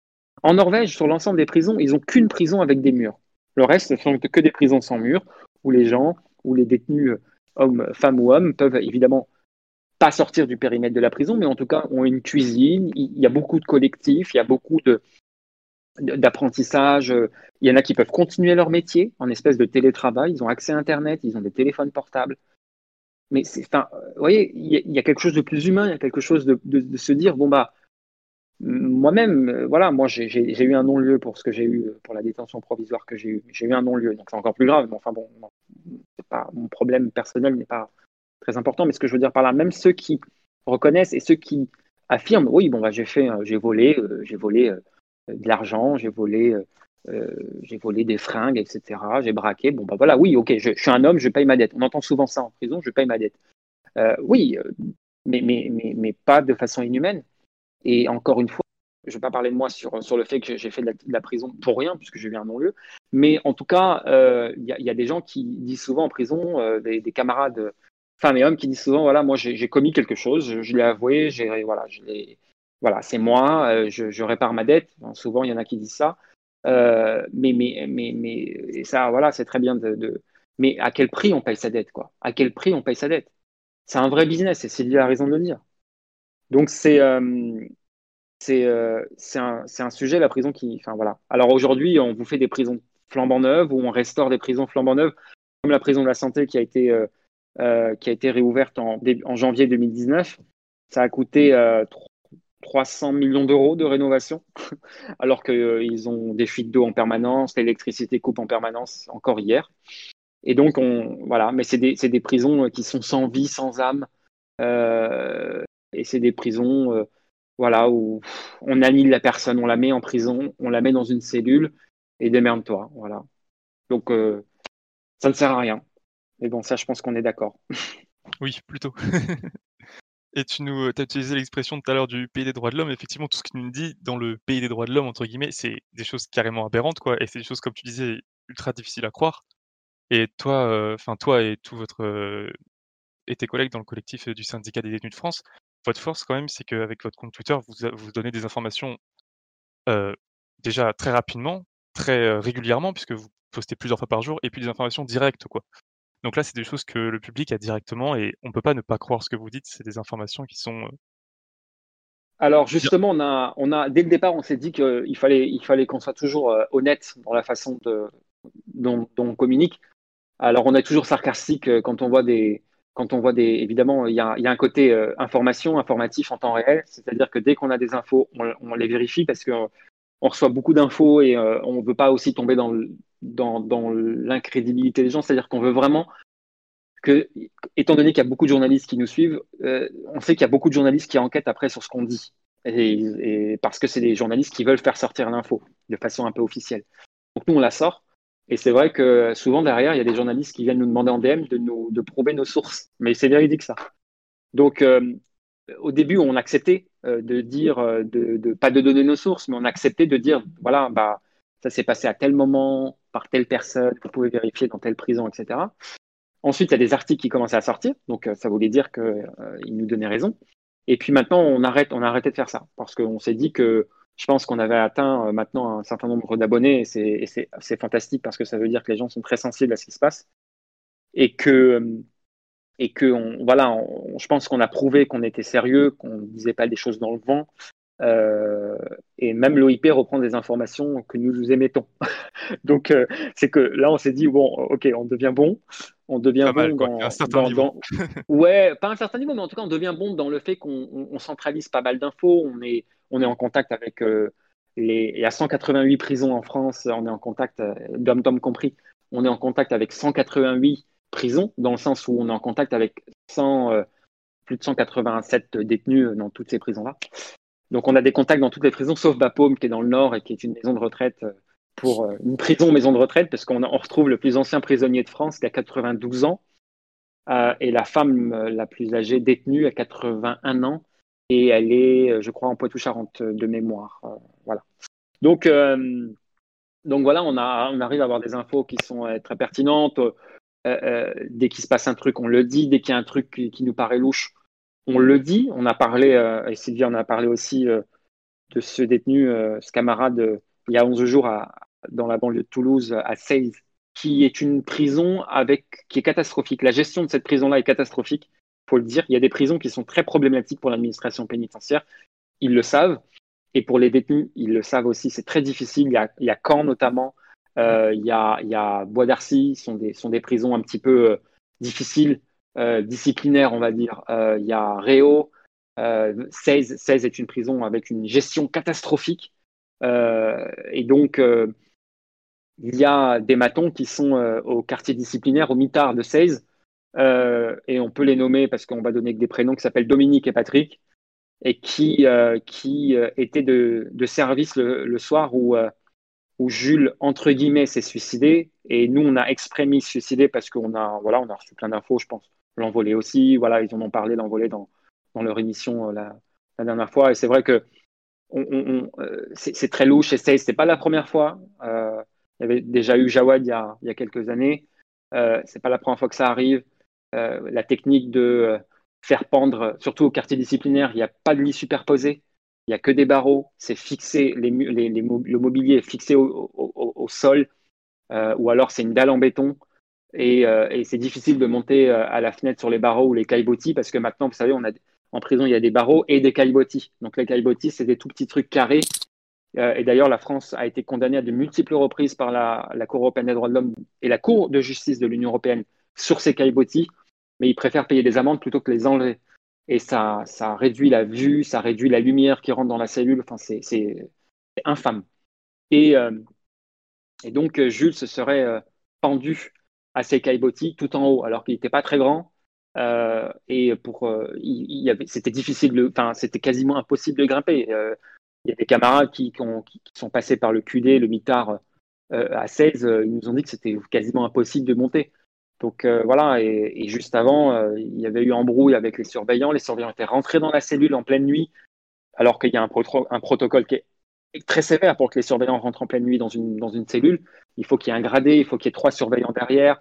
K: En Norvège, sur l'ensemble des prisons, ils n'ont qu'une prison avec des murs. Le reste, ce sont que des prisons sans murs, où les gens, où les détenus, hommes, femmes ou hommes, peuvent évidemment pas sortir du périmètre de la prison, mais en tout cas ont une cuisine, il y a beaucoup de collectifs, il y a beaucoup de, d'apprentissage. Il y en a qui peuvent continuer leur métier en espèce de télétravail, ils ont accès à Internet, ils ont des téléphones portables. Mais c'est, enfin, vous voyez, il y, a, il y a quelque chose de plus humain, il y a quelque chose de, de, de se dire, bon bah, moi-même, euh, voilà, moi j'ai j'ai- j'ai eu un non-lieu pour ce que j'ai eu, pour la détention provisoire que j'ai eu. J'ai eu un non-lieu, donc c'est encore plus grave. Mais enfin bon, non, c'est pas, mon problème personnel n'est pas très important. Mais ce que je veux dire par là, même ceux qui reconnaissent et ceux qui affirment, oui, bon, bah, j'ai fait, euh, j'ai volé, euh, j'ai volé euh, de l'argent, j'ai volé, euh, euh, j'ai volé des fringues, et cetera. J'ai braqué. Bon, bah voilà, oui, ok, je, je suis un homme, je paye ma dette. On entend souvent ça en prison, je paye ma dette. Euh, oui, euh, mais, mais, mais, mais pas de façon inhumaine. Et encore une fois, je ne vais pas parler de moi sur, sur le fait que j'ai fait de la, de la prison pour rien, puisque j'ai eu un non-lieu. Mais en tout cas, euh, il y, a- il y a des gens qui disent souvent en prison, euh, des, des camarades femmes et hommes qui disent souvent, voilà, moi j'ai j'ai commis quelque chose, je, je l'ai avoué, j'ai, voilà, je l'ai- voilà, c'est moi, euh, je, je répare ma dette. Enfin, souvent, il y en a qui disent ça. Euh, mais, mais, mais, mais, et ça, voilà, c'est très bien de, de- Mais à quel prix on paye sa dette, quoi? À quel prix on paye sa dette? C'est un vrai business, et Sylvie a raison de le dire. Donc, c'est. euh, c'est euh, c'est un, c'est un sujet, la prison qui. Enfin, voilà. Alors aujourd'hui, on vous fait des prisons flambant neuves ou on restaure des prisons flambant neuves, comme la prison de la Santé qui a été, euh, euh, qui a été réouverte en, début- en janvier deux mille dix-neuf. Ça a coûté euh, trois cents millions d'euros de rénovation, alors qu'ils ont des fuites d'eau en permanence, l'électricité coupe en permanence, encore hier. Et donc, on, voilà. Mais c'est des, c'est des prisons qui sont sans vie, sans âme. Euh, et c'est des prisons. Euh, voilà, où on annule la personne, on la met en prison, on la met dans une cellule et démerde-toi. Voilà. Donc, euh, ça ne sert à rien. Mais bon, ça, je pense qu'on est d'accord.
G: Oui, plutôt. Et tu nous, as utilisé l'expression tout à l'heure du pays des droits de l'homme. Effectivement, tout ce que tu nous dis dans le pays des droits de l'homme, entre guillemets, c'est des choses carrément aberrantes, quoi. Et c'est des choses, comme tu disais, ultra difficiles à croire. Et toi, enfin, toi et tout votre, euh, et tes collègues dans le collectif euh, du syndicat des détenus de France, votre force quand même, c'est qu'avec votre compte Twitter, vous, a- vous donnez des informations euh, déjà très rapidement, très euh, régulièrement, puisque vous postez plusieurs fois par jour, et puis des informations directes, quoi. Donc là, c'est des choses que le public a directement, et on peut pas ne pas croire ce que vous dites, c'est des informations qui sont... euh,
K: Alors
G: bien.
K: justement, on a, on a, dès le départ, on s'est dit qu'il fallait, il fallait qu'on soit toujours euh, honnête dans la façon de, dont, dont on communique. Alors on est toujours sarcastique euh, quand on voit des, quand on voit des, évidemment, il y a, il y a un côté euh, information, informatif en temps réel, c'est-à-dire que dès qu'on a des infos, on, on les vérifie parce qu'on on reçoit beaucoup d'infos et euh, on ne veut pas aussi tomber dans, le- dans, dans l'incrédibilité des gens, c'est-à-dire qu'on veut vraiment que, étant donné qu'il y a beaucoup de journalistes qui nous suivent, euh, on sait qu'il y a beaucoup de journalistes qui enquêtent après sur ce qu'on dit. Et, et parce que c'est des journalistes qui veulent faire sortir l'info de façon un peu officielle. Donc nous, on la sort. Et c'est vrai que souvent derrière, il y a des journalistes qui viennent nous demander en D M de, nous, de prouver nos sources. Mais c'est véridique ça. Donc euh, au début, on acceptait euh, de dire, euh, de, de, pas de donner nos sources, mais on acceptait de dire, voilà, bah, ça s'est passé à tel moment, par telle personne, vous pouvez vérifier dans telle prison, et cetera. Ensuite, il y a des articles qui commençaient à sortir, donc euh, ça voulait dire qu'ils euh, nous donnaient raison. Et puis maintenant, on arrête, on a arrêté de faire ça, parce qu'on s'est dit que je pense qu'on avait atteint euh, maintenant un certain nombre d'abonnés, et c'est, et c'est, c'est fantastique, parce que ça veut dire que les gens sont très sensibles à ce qui se passe, et que, euh, et que on, voilà, on- je pense qu'on a prouvé qu'on était sérieux, qu'on ne disait pas des choses dans le vent, euh, et même l'O I P reprend des informations que nous nous émettons. Donc, euh, c'est que là, on s'est dit, bon, ok, on devient bon. On devient
G: Pas mal,
K: bon
G: quoi, à un
K: dans,
G: certain
K: dans,
G: niveau.
K: dans- Ouais, pas à un certain niveau, mais en tout cas, on devient bon dans le fait qu'on on- on centralise pas mal d'infos. On est, on est en contact avec euh, les... Il y a cent quatre-vingt-huit prisons en France. On est en contact, euh, dom-tom compris, on est en contact avec cent quatre-vingt-huit prisons, dans le sens où on est en contact avec cent, euh, plus de cent quatre-vingt-sept détenus dans toutes ces prisons-là. Donc, on a des contacts dans toutes les prisons, sauf Bapaume, qui est dans le Nord et qui est une maison de retraite euh, pour euh, une prison maison de retraite, parce qu'on a- on retrouve le plus ancien prisonnier de France qui a quatre-vingt-douze ans, euh, et la femme euh, la plus âgée détenue a quatre-vingt-un ans, et elle est, euh, je crois, en Poitou-Charentes euh, de mémoire. Euh, voilà. Donc, euh, donc voilà, on, a, on arrive à avoir des infos qui sont euh, très pertinentes. Euh, euh, dès qu'il se passe un truc, on le dit. Dès qu'il y a un truc qui, qui nous paraît louche, on le dit. On a parlé, euh, et Sylvia en a parlé aussi, euh, de ce détenu, euh, ce camarade, euh, il y a onze jours à- dans la banlieue de Toulouse, à Seyze, qui est une prison avec, qui est catastrophique. La gestion de cette prison-là est catastrophique, faut le dire. Il y a des prisons qui sont très problématiques pour l'administration pénitentiaire. Ils le savent. Et pour les détenus, ils le savent aussi. C'est très difficile. Il y a, il y a Caen notamment. Euh, il, y a, il y a Bois d'Arcy, sont des, sont des prisons un petit peu euh, difficiles, euh, disciplinaires, on va dire. Euh, il y a Réau. Euh, Seyze, Seyze est une prison avec une gestion catastrophique. Euh, et donc, euh, il y a des matons qui sont euh, au quartier disciplinaire, au mitard de Seyze. Euh, et on peut les nommer parce qu'on va donner que des prénoms qui s'appellent Dominique et Patrick, et qui, euh, qui euh, étaient de, de service le, le soir où, euh, où Jules, entre guillemets, s'est suicidé. Et nous, on a exprès mis suicidé parce qu'on a, voilà, on a reçu plein d'infos, je pense. L'envolé aussi, voilà, ils en ont parlé, l'envolé dans, dans leur émission euh, la, la dernière fois. Et c'est vrai que on, on, on, euh, c'est, c'est très louche. Et c'est, c'est pas la première fois. Euh, il y avait déjà eu Jawad il y a, il y a quelques années. Euh, c'est pas la première fois que ça arrive. Euh, la technique de euh, faire pendre, surtout au quartier disciplinaire, il n'y a pas de lit superposé, il n'y a que des barreaux, c'est fixé, les, mu- les, les mo- le mobilier est fixé au, au- au- au sol, euh, ou alors c'est une dalle en béton, et, euh, et c'est difficile de monter euh, à la fenêtre sur les barreaux ou les caillebotis, parce que maintenant, vous savez, on a, en prison, il y a des barreaux et des caillebotis. Donc les caillebotis, c'est des tout petits trucs carrés. Euh, et d'ailleurs, la France a été condamnée à de multiples reprises par la, la Cour européenne des droits de l'homme et la Cour de justice de l'Union européenne sur ces caillebotis, mais ils préfèrent payer des amendes plutôt que les enlever. Et ça, ça réduit la vue, ça réduit la lumière qui rentre dans la cellule. Enfin, c'est, c'est, c'est infâme. Et, euh, et donc, euh, Jules se serait euh, pendu à ces caillebotis tout en haut, alors qu'il n'était pas très grand. Euh, et pour, euh, il, il y avait, c'était difficile, de, enfin, c'était quasiment impossible de grimper. Euh, il y a des camarades qui, qui, ont- qui sont passés par le Q D, le mitard euh, à seize, euh, ils nous ont dit que c'était quasiment impossible de monter. Donc euh, voilà, et, et juste avant, euh, il y avait eu embrouille avec les surveillants. Les surveillants étaient rentrés dans la cellule en pleine nuit, alors qu'il y a un, protro- un protocole qui est très sévère pour que les surveillants rentrent en pleine nuit dans une, dans une cellule. Il faut qu'il y ait un gradé, il faut qu'il y ait trois surveillants derrière.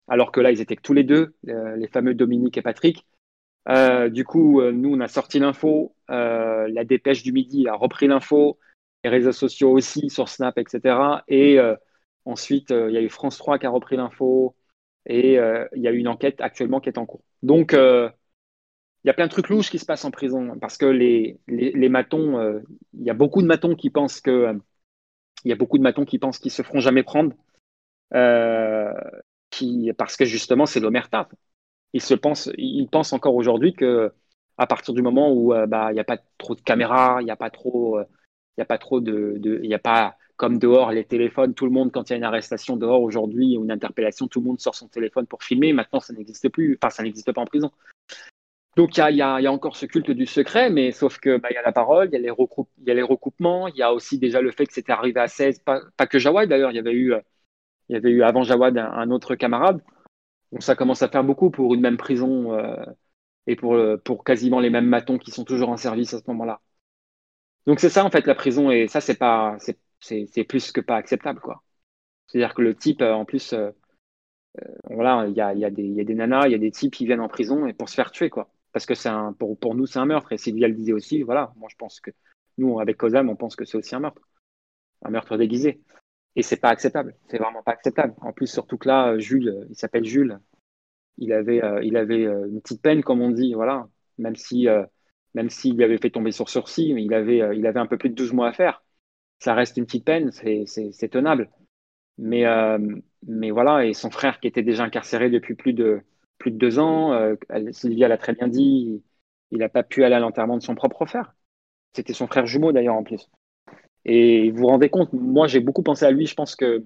K: alors que là, ils étaient que tous les deux, euh, les fameux Dominique et Patrick. Euh, du coup, euh, nous, on a sorti l'info, euh, la dépêche du midi a repris l'info, les réseaux sociaux aussi, sur Snap, et cetera. Et euh, ensuite, euh, il y a eu France trois qui a repris l'info, et euh, il y a eu une enquête actuellement qui est en cours. Donc, euh, il y a plein de trucs louches qui se passent en prison, parce que les, les, les matons, euh, il y a beaucoup de matons qui pensent que, euh, il y a beaucoup de matons qui pensent qu'ils se feront jamais prendre, euh, qui, parce que justement, c'est l'omerta. Ils se pensent, ils pensent encore aujourd'hui que à partir du moment où euh, bah il n'y a pas trop de caméras, il n'y a pas trop, euh, il y a pas trop de, de, il y a pas comme dehors les téléphones, tout le monde quand il y a une arrestation dehors aujourd'hui ou une interpellation, tout le monde sort son téléphone pour filmer. Maintenant, ça n'existe plus, enfin ça n'existe pas en prison. Donc il y a, il y a, il y a encore ce culte du secret, mais sauf que bah, il y a la parole, il y a les recoupe, il y a les recoupements, il y a aussi déjà le fait que c'était arrivé à seize, pas, pas que Jawad d'ailleurs, il y avait eu, euh, il y avait eu avant Jawad un, un autre camarade. Donc ça commence à faire beaucoup pour une même prison euh, et pour, euh, pour quasiment les mêmes matons qui sont toujours en service à ce moment-là. Donc c'est ça en fait la prison et ça c'est pas c'est, c'est, c'est plus que pas acceptable quoi. C'est-à-dire que le type euh, en plus euh, euh, voilà il y a, il y, a des, il y a des nanas, il y a des types qui viennent en prison et pour se faire tuer quoi. Parce que c'est un pour, pour nous c'est un meurtre et Sylvia le disait aussi voilà moi je pense que nous avec Kozam on pense que c'est aussi un meurtre un meurtre déguisé et c'est pas acceptable c'est vraiment pas acceptable. En plus surtout que là Jules il s'appelle Jules. Il avait, euh, il avait euh, une petite peine, comme on dit, voilà. Même si, euh, même s'il lui avait fait tomber sur sursis, mais il avait, euh, il avait un peu plus de douze mois à faire. Ça reste une petite peine, c'est, c'est, c'est tenable. Mais, euh, mais voilà, et son frère qui était déjà incarcéré depuis plus de, plus de deux ans, euh, elle- Sylvia l'a très bien dit, il n'a pas pu aller à l'enterrement de son propre frère. C'était son frère jumeau d'ailleurs en plus. Et vous vous rendez compte, moi j'ai beaucoup pensé à lui, je pense que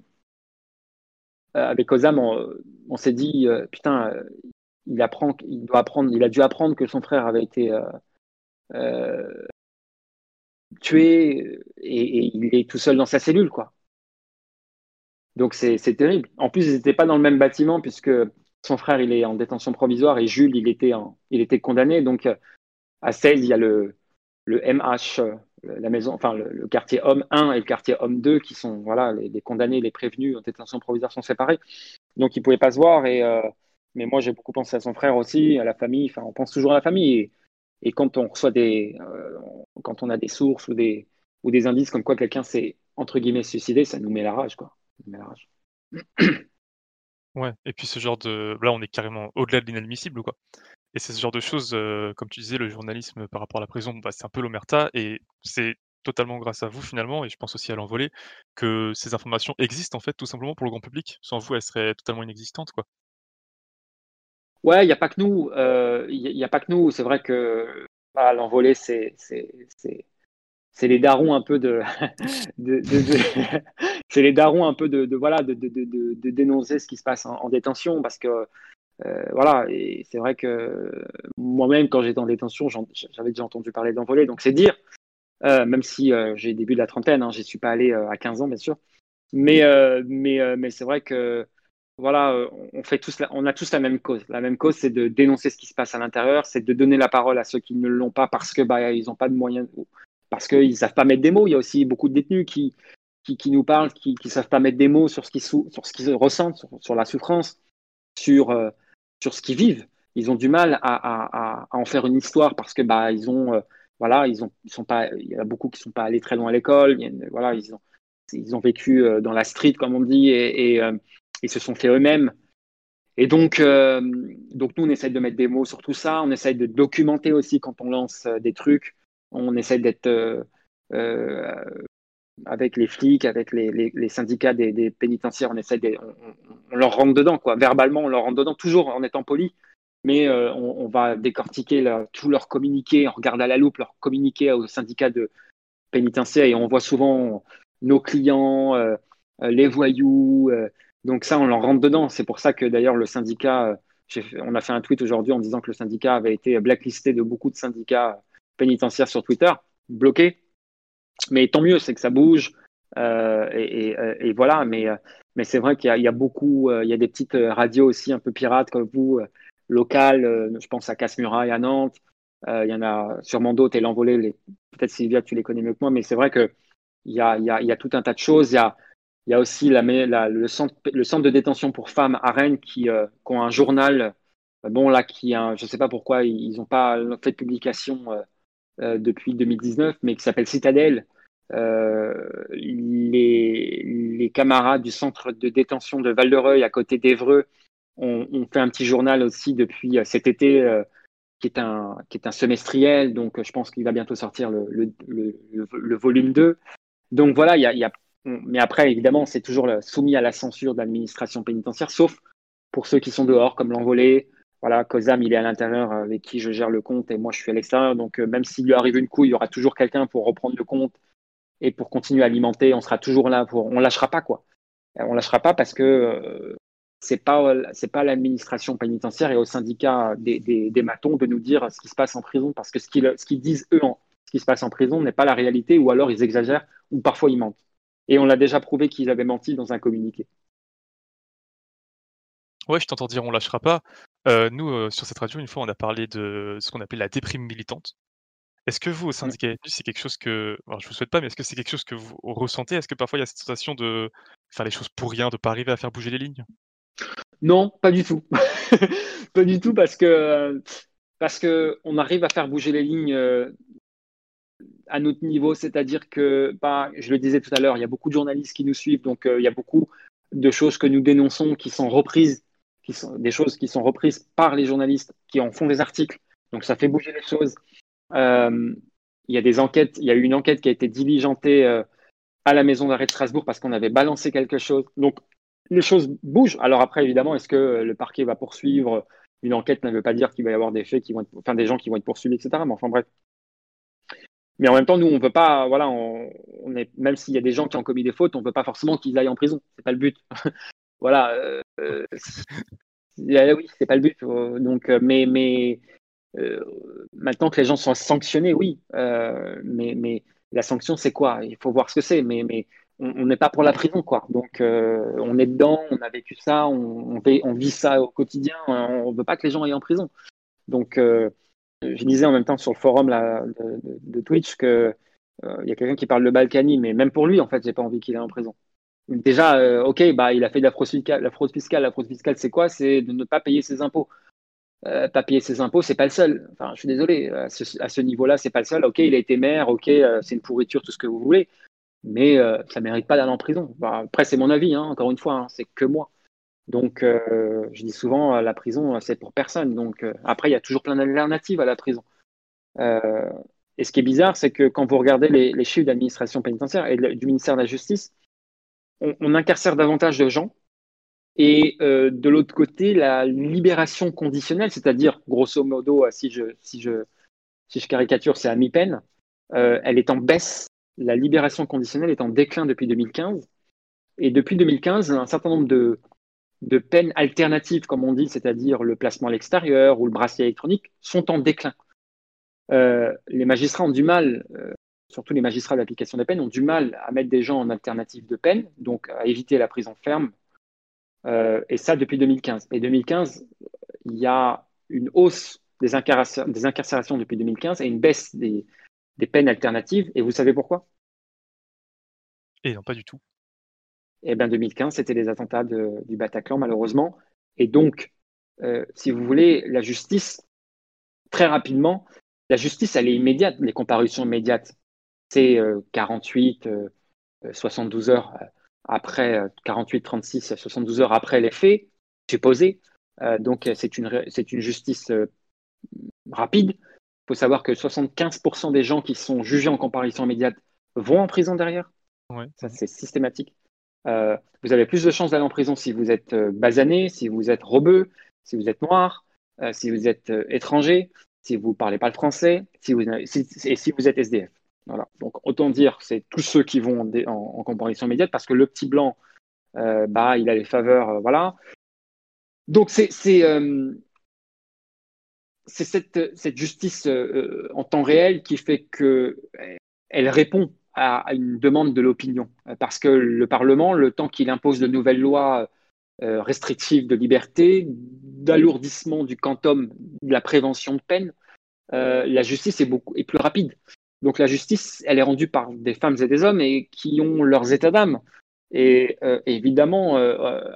K: euh, avec Ozam, on, on s'est dit, euh, putain, euh, il apprend, il doit apprendre, il a dû apprendre que son frère avait été euh, euh, tué et, et il est tout seul dans sa cellule, quoi. Donc c'est c'est terrible. En plus, ils n'étaient pas dans le même bâtiment puisque son frère il est en détention provisoire et Jules il était en, il était condamné. Donc euh, à seize, il y a le le M H, euh, la maison, enfin le, le quartier homme un et le quartier homme deux qui sont voilà les, les condamnés, les prévenus en détention provisoire sont séparés. Donc ils pouvaient pas se voir et euh, mais moi j'ai beaucoup pensé à son frère aussi, à la famille. Enfin, on pense toujours à la famille et, et quand on reçoit des, euh, quand on a des sources ou des ou des indices comme quoi quelqu'un s'est entre guillemets suicidé, ça nous met la rage quoi. Ça nous met la rage.
G: Ouais, et puis ce genre de là, on est carrément au-delà de l'inadmissible, quoi. Et c'est ce genre de choses, heu, comme tu disais, le journalisme par rapport à la prison, bah, c'est un peu l'omerta et c'est totalement grâce à vous finalement et je pense aussi à l'Envolée, que ces informations existent en fait tout simplement pour le grand public. Sans vous, elles seraient totalement inexistantes, quoi.
K: Ouais, il n'y a pas que nous. euh, Il n'y a, pas que nous. C'est vrai que bah, l'envolée, c'est c'est c'est c'est les darons un peu de, de, de- de- c'est les darons un peu de, de voilà de, de, de, de- de dénoncer ce qui se passe en, en détention parce que euh, voilà et c'est vrai que moi-même quand j'étais en détention j'en- j'avais déjà entendu parler d'envolée donc c'est dire euh, même si euh, j'ai le début de la trentaine hein, j'y suis pas allé euh, à quinze ans bien sûr mais euh, mais euh, mais c'est vrai que voilà euh, on fait tous la- on a tous la même cause la même cause c'est de dénoncer ce qui se passe à l'intérieur c'est de donner la parole à ceux qui ne l'ont pas parce que bah ils n'ont pas de moyens parce qu'ils ne savent pas mettre des mots. Il y a aussi beaucoup de détenus qui, qui, qui nous parlent, qui ne savent pas mettre des mots sur ce qu'ils, sou- sur ce qu'ils ressentent, sur, sur la souffrance, sur, euh, sur ce qu'ils vivent. Ils ont du mal à, à, à, à en faire une histoire parce que bah, ils ont, euh, voilà, ils ont, ils sont pas, il y a beaucoup qui ne sont pas allés très loin à l'école. Il y a une- voilà, ils ont, ils ont vécu euh, dans la street, comme on dit, et, et euh, ils se sont fait eux-mêmes. Et donc, euh, donc, nous, on essaie de mettre des mots sur tout ça. On essaie de documenter aussi quand on lance euh, des trucs. On essaie d'être euh, euh, avec les flics, avec les, les, les syndicats des, des pénitentiaires. On essaie de, on, on- on leur rentre dedans, quoi. Verbalement, on leur rentre dedans, toujours en étant poli. Mais euh, on, on va décortiquer leur- tout leur communiqué. On regarde à la loupe leur communiqué aux syndicats de pénitentiaires et on voit souvent nos clients, euh, euh, les voyous. euh, donc ça, on leur rentre dedans. C'est pour ça que d'ailleurs le syndicat, euh, j'ai fait- on a fait un tweet aujourd'hui en disant que le syndicat avait été blacklisté de beaucoup de syndicats pénitentiaires sur Twitter, bloqué. Mais tant mieux, c'est que ça bouge. euh, et, et- et voilà, mais, euh, mais c'est vrai qu'il y a, il y a beaucoup, euh, il y a des petites euh, radios aussi un peu pirates comme vous, euh, locales. euh, je pense à Casse-Muraille à Nantes. Euh, il y en a sûrement d'autres et l'envolée. Les... Peut-être Sylvia, tu les connais mieux que moi, mais c'est vrai que il y a, il y a, il y a tout un tas de choses. Il y a, Il y a aussi la, la- le, centre, le centre de détention pour femmes à Rennes qui, euh, qui ont un journal, euh, bon là, qui a, je ne sais pas pourquoi ils n'ont pas fait de publication euh, euh, depuis deux mille dix-neuf, mais qui s'appelle Citadelle. Euh, les, les camarades du centre de détention de Val-de-Reuil à côté d'Évreux ont, ont fait un petit journal aussi depuis euh, cet été, euh, qui est un, qui est un semestriel, donc euh, je pense qu'il va bientôt sortir le, le, le, le- le volume deux. Donc voilà, il y a, il y a- mais après, évidemment, c'est toujours le- soumis à la censure de l'administration pénitentiaire, sauf pour ceux qui sont dehors, comme l'envolé. Voilà, Kozam, il est à l'intérieur euh, avec qui je gère le compte et moi, je suis à l'extérieur. Donc, euh, même s'il lui arrive une couille, il y aura toujours quelqu'un pour reprendre le compte et pour continuer à alimenter. On sera toujours là pour. On lâchera pas, quoi. Euh, On lâchera pas parce que euh, c'est pas c'est pas l'administration pénitentiaire et au syndicat des, des, des matons de nous dire ce qui se passe en prison, parce que ce qu'ils ce qu'ils disent eux en ce qui se passe en prison n'est pas la réalité, ou alors ils exagèrent, ou parfois ils mentent. Et on l'a déjà prouvé qu'ils avaient menti dans un communiqué.
G: Ouais, je t'entends dire on lâchera pas. Euh, nous, euh, sur cette radio, une fois, on a parlé de ce qu'on appelle la déprime militante. Est-ce que vous, au
K: Mm.
G: syndicat F N U, c'est quelque chose que, alors je vous souhaite pas, mais est-ce que c'est quelque chose que vous ressentez? Est-ce que parfois il y a cette sensation de faire les choses pour rien, de pas arriver à faire bouger les lignes?
K: Non, pas du tout. Pas du tout parce que parce que on arrive à faire bouger les lignes euh, à notre niveau, c'est-à-dire que, bah, je le disais tout à l'heure, il y a beaucoup de journalistes qui nous suivent, donc euh, il y a beaucoup de choses que nous dénonçons qui sont reprises, qui sont des choses qui sont reprises par les journalistes qui en font des articles. Donc ça fait bouger les choses. Euh, il y a des enquêtes, il y a eu une enquête qui a été diligentée euh, à la maison d'arrêt de Strasbourg parce qu'on avait balancé quelque chose. Donc les choses bougent. Alors après, évidemment, est-ce que le parquet va poursuivre? Une enquête ne veut pas dire qu'il va y avoir des faits qui vont être, enfin des gens qui vont être poursuivis, et cetera. Mais enfin bref. Mais en même temps, nous, on veut pas, voilà, on, on est, même s'il y a des gens qui ont commis des fautes, on veut pas forcément qu'ils aillent en prison. C'est pas le but. Voilà. Euh, euh, c'est- oui, c'est pas le but. Euh, Donc, euh, mais, mais euh, maintenant que les gens sont sanctionnés, oui. Euh, mais, mais la sanction, c'est quoi? Il faut voir ce que c'est. Mais, mais on on n'est pas pour la prison, quoi. Donc, euh, on est dedans, on a vécu ça, on, on, vit, on vit ça au quotidien. On ne veut pas que les gens aillent en prison. Donc, euh, je disais en même temps sur le forum là, de, de- de Twitch que euh, il y a quelqu'un qui parle de Balkany, mais même pour lui, en fait, j'ai pas envie qu'il aille en prison. Déjà, euh, ok, bah, il a fait de la fraude fiscale. La fraude fiscale, la fraude fiscale, c'est quoi? C'est de ne pas payer ses impôts. Euh, pas payer ses impôts, c'est pas le seul. Enfin, je suis désolé, à ce, à ce niveau-là, c'est pas le seul. Ok, il a été maire, ok, euh, c'est une pourriture, tout ce que vous voulez, mais euh, ça mérite pas d'aller en prison. Bah, après, c'est mon avis, hein, encore une fois, hein, c'est que moi. Donc, euh, je dis souvent, euh, la prison, euh, c'est pour personne. Donc, euh, après, il y a toujours plein d'alternatives à la prison. Euh, et ce qui est bizarre, c'est que quand vous regardez les, les chiffres d'administration pénitentiaire et de- du ministère de la Justice, on, on incarcère davantage de gens. Et euh, de l'autre côté, la libération conditionnelle, c'est-à-dire, grosso modo, euh, si je, si je, si je caricature, c'est à mi-peine, euh, elle est en baisse. La libération conditionnelle est en déclin depuis deux mille quinze. Et depuis deux mille quinze, un certain nombre de, de peines alternatives, comme on dit, c'est-à-dire le placement à l'extérieur ou le bracelet électronique, sont en déclin. Euh, les magistrats ont du mal, euh, surtout les magistrats de l'application des peines, ont du mal à mettre des gens en alternative de peine, donc à éviter la prison ferme, euh, et ça depuis deux mille quinze. Et deux mille quinze, il y a une hausse des, incarcérations, des incarcérations depuis deux mille quinze et une baisse des, des peines alternatives. Et vous savez pourquoi?
G: Et non, pas du tout.
K: Eh bien, deux mille quinze, c'était les attentats de- du Bataclan, malheureusement. Et donc, euh, si vous voulez, la justice, très rapidement, la justice, elle est immédiate, les comparutions immédiates. C'est euh, quarante-huit, euh, soixante-douze heures euh, après, euh, quarante-huit, trente-six, soixante-douze heures après les faits supposés. Euh, donc, euh, c'est une, ré- c'est une justice euh, rapide. Il faut savoir que soixante-quinze pour cent des gens qui sont jugés en comparution immédiate vont en prison derrière.
G: Ouais.
K: Ça, c'est systématique. Euh, vous avez plus de chances d'aller en prison si vous êtes euh, basané, si vous êtes rebeu, si vous êtes noir, euh, si vous êtes euh, étranger, si vous ne parlez pas le français, si vous, si, et si vous êtes S D F. Voilà. Donc autant dire que c'est tous ceux qui vont en, en, en comparution immédiate parce que le petit blanc, euh, bah, il a les faveurs, euh, voilà. Donc c'est c'est euh, c'est cette, cette justice euh, en temps réel qui fait que euh, elle répond à, à une demande de l'opinion. Parce que le Parlement, le temps qu'il impose de nouvelles lois euh, restrictives de liberté, d'alourdissement du quantum de la prévention de peine, euh, la justice est, beaucoup, est plus rapide. Donc la justice, elle est rendue par des femmes et des hommes et qui ont leurs états d'âme. Et euh, évidemment, euh, euh,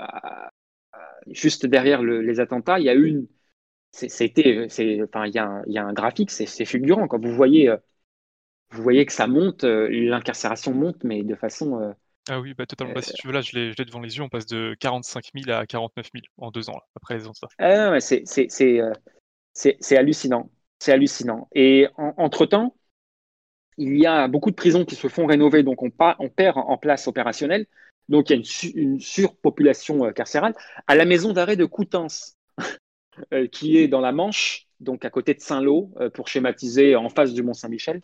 K: juste derrière le- les attentats, il y a eu une. c'est- C'était, c'est, enfin, il y a un, il y a un graphique, c'est c'est fulgurant. Quand vous voyez, euh, vous voyez que ça monte, euh, l'incarcération monte, mais de façon. euh,
G: Ah oui, bah totalement.
K: euh,
G: Bah, si tu veux, là, je l'ai je l'ai devant les yeux, on passe de quarante-cinq mille à quarante-neuf mille en deux ans, là, après les attentats.
K: ah, ouais, c'est c'est- c'est, euh, c'est- c'est hallucinant. C'est hallucinant. Et en- entre-temps, il y a beaucoup de prisons qui se font rénover, donc on, pa- on perd en place opérationnelle. Donc il y a une, su- une surpopulation euh, carcérale. À la maison d'arrêt de Coutances, euh, qui est dans la Manche, donc à côté de Saint-Lô, euh, pour schématiser en face du Mont-Saint-Michel,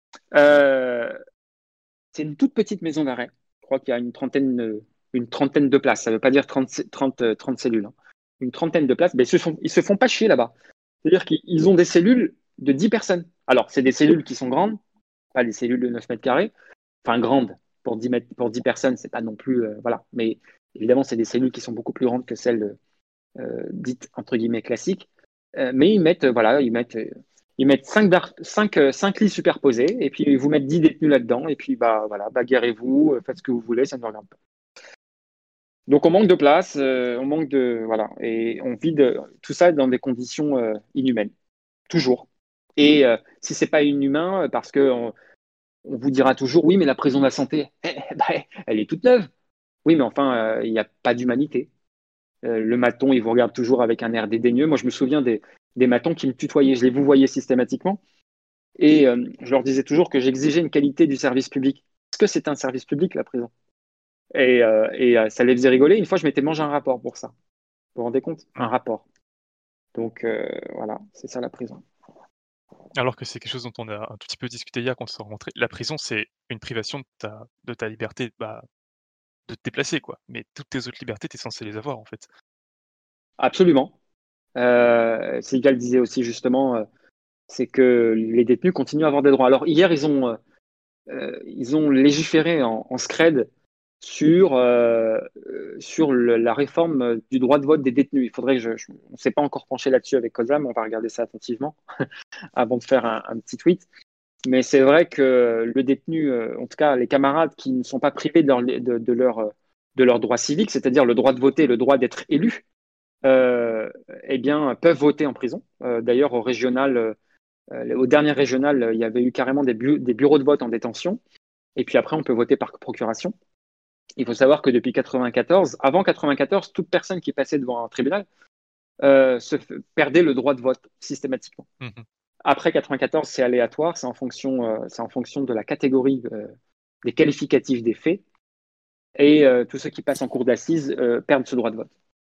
K: euh, c'est une toute petite maison d'arrêt. Je crois qu'il y a une trentaine, euh, une trentaine de places. Ça ne veut pas dire trente, trente, euh, trente cellules, hein. Une trentaine de places. Mais ils se font, ils se font pas chier là-bas. C'est-à-dire qu'ils ont des cellules de dix personnes. Alors, c'est des cellules qui sont grandes, pas des cellules de neuf mètres carrés. Enfin, grandes. Pour dix mètres, pour dix personnes, c'est pas non plus. euh, voilà. Mais évidemment, c'est des cellules qui sont beaucoup plus grandes que celles euh, dites, entre guillemets, classiques. Euh, mais ils mettent, euh, voilà, ils mettent, euh, ils mettent cinq, bar- cinq, euh, cinq lits superposés, et puis ils vous mettent dix détenus là-dedans, et puis bah, voilà, bagarrez-vous, euh, faites ce que vous voulez, ça ne me regarde pas. Donc on manque de place, euh, on manque de. Voilà. Et on vit de, tout ça dans des conditions euh, inhumaines, toujours. Et euh, si c'est pas inhumain, euh, parce que on, on vous dira toujours, oui, mais la prison de la santé, eh, bah, elle est toute neuve. Oui, mais enfin, euh, il n'y a pas d'humanité. Euh, le maton, il vous regarde toujours avec un air dédaigneux. Moi, je me souviens des, des matons qui me tutoyaient. Je les vous voyais systématiquement. Et euh, je leur disais toujours que j'exigeais une qualité du service public. Parce que c'est un service public, la prison. Et, euh, et euh, ça les faisait rigoler. Une fois, je m'étais mangé un rapport pour ça. Vous vous rendez compte? Un rapport. Donc, euh, voilà, c'est ça la prison.
G: Alors que c'est quelque chose dont on a un tout petit peu discuté hier quand on s'est rencontrés. La prison, c'est une privation de ta, de ta liberté, bah, de te déplacer, quoi. Mais toutes tes autres libertés, tu es censé les avoir, en fait.
K: Absolument. Euh, Sylvia le disait aussi justement, euh, c'est que les détenus continuent à avoir des droits. Alors hier, ils ont, euh, euh, ils ont légiféré en, en scred sur, euh, euh, sur le- la réforme du droit de vote des détenus. Il faudrait que je, je- on ne s'est pas encore penché là-dessus avec Kozam, on va regarder ça attentivement avant de faire un, un petit tweet. Mais c'est vrai que le détenu, euh, en tout cas les camarades qui ne sont pas privés de leur, de, de leur, euh, de leur droit civique, c'est-à-dire le droit de voter, le droit d'être élu, euh, eh bien, peuvent voter en prison. Euh, d'ailleurs, au régional, euh, au dernier régional, il y avait eu carrément des, bu- des bureaux de vote en détention. Et puis après, on peut voter par procuration. Il faut savoir que depuis quatre-vingt-quatorze, avant quatre-vingt-quatorze, toute personne qui passait devant un tribunal euh, se f- perdait le droit de vote systématiquement.
G: Mhm.
K: Après quatre-vingt-quatorze, c'est aléatoire, c'est en fonction, euh, c'est en fonction de la catégorie euh, des qualificatifs des faits. Et euh, tous ceux qui passent en cour d'assises euh, perdent ce droit de vote.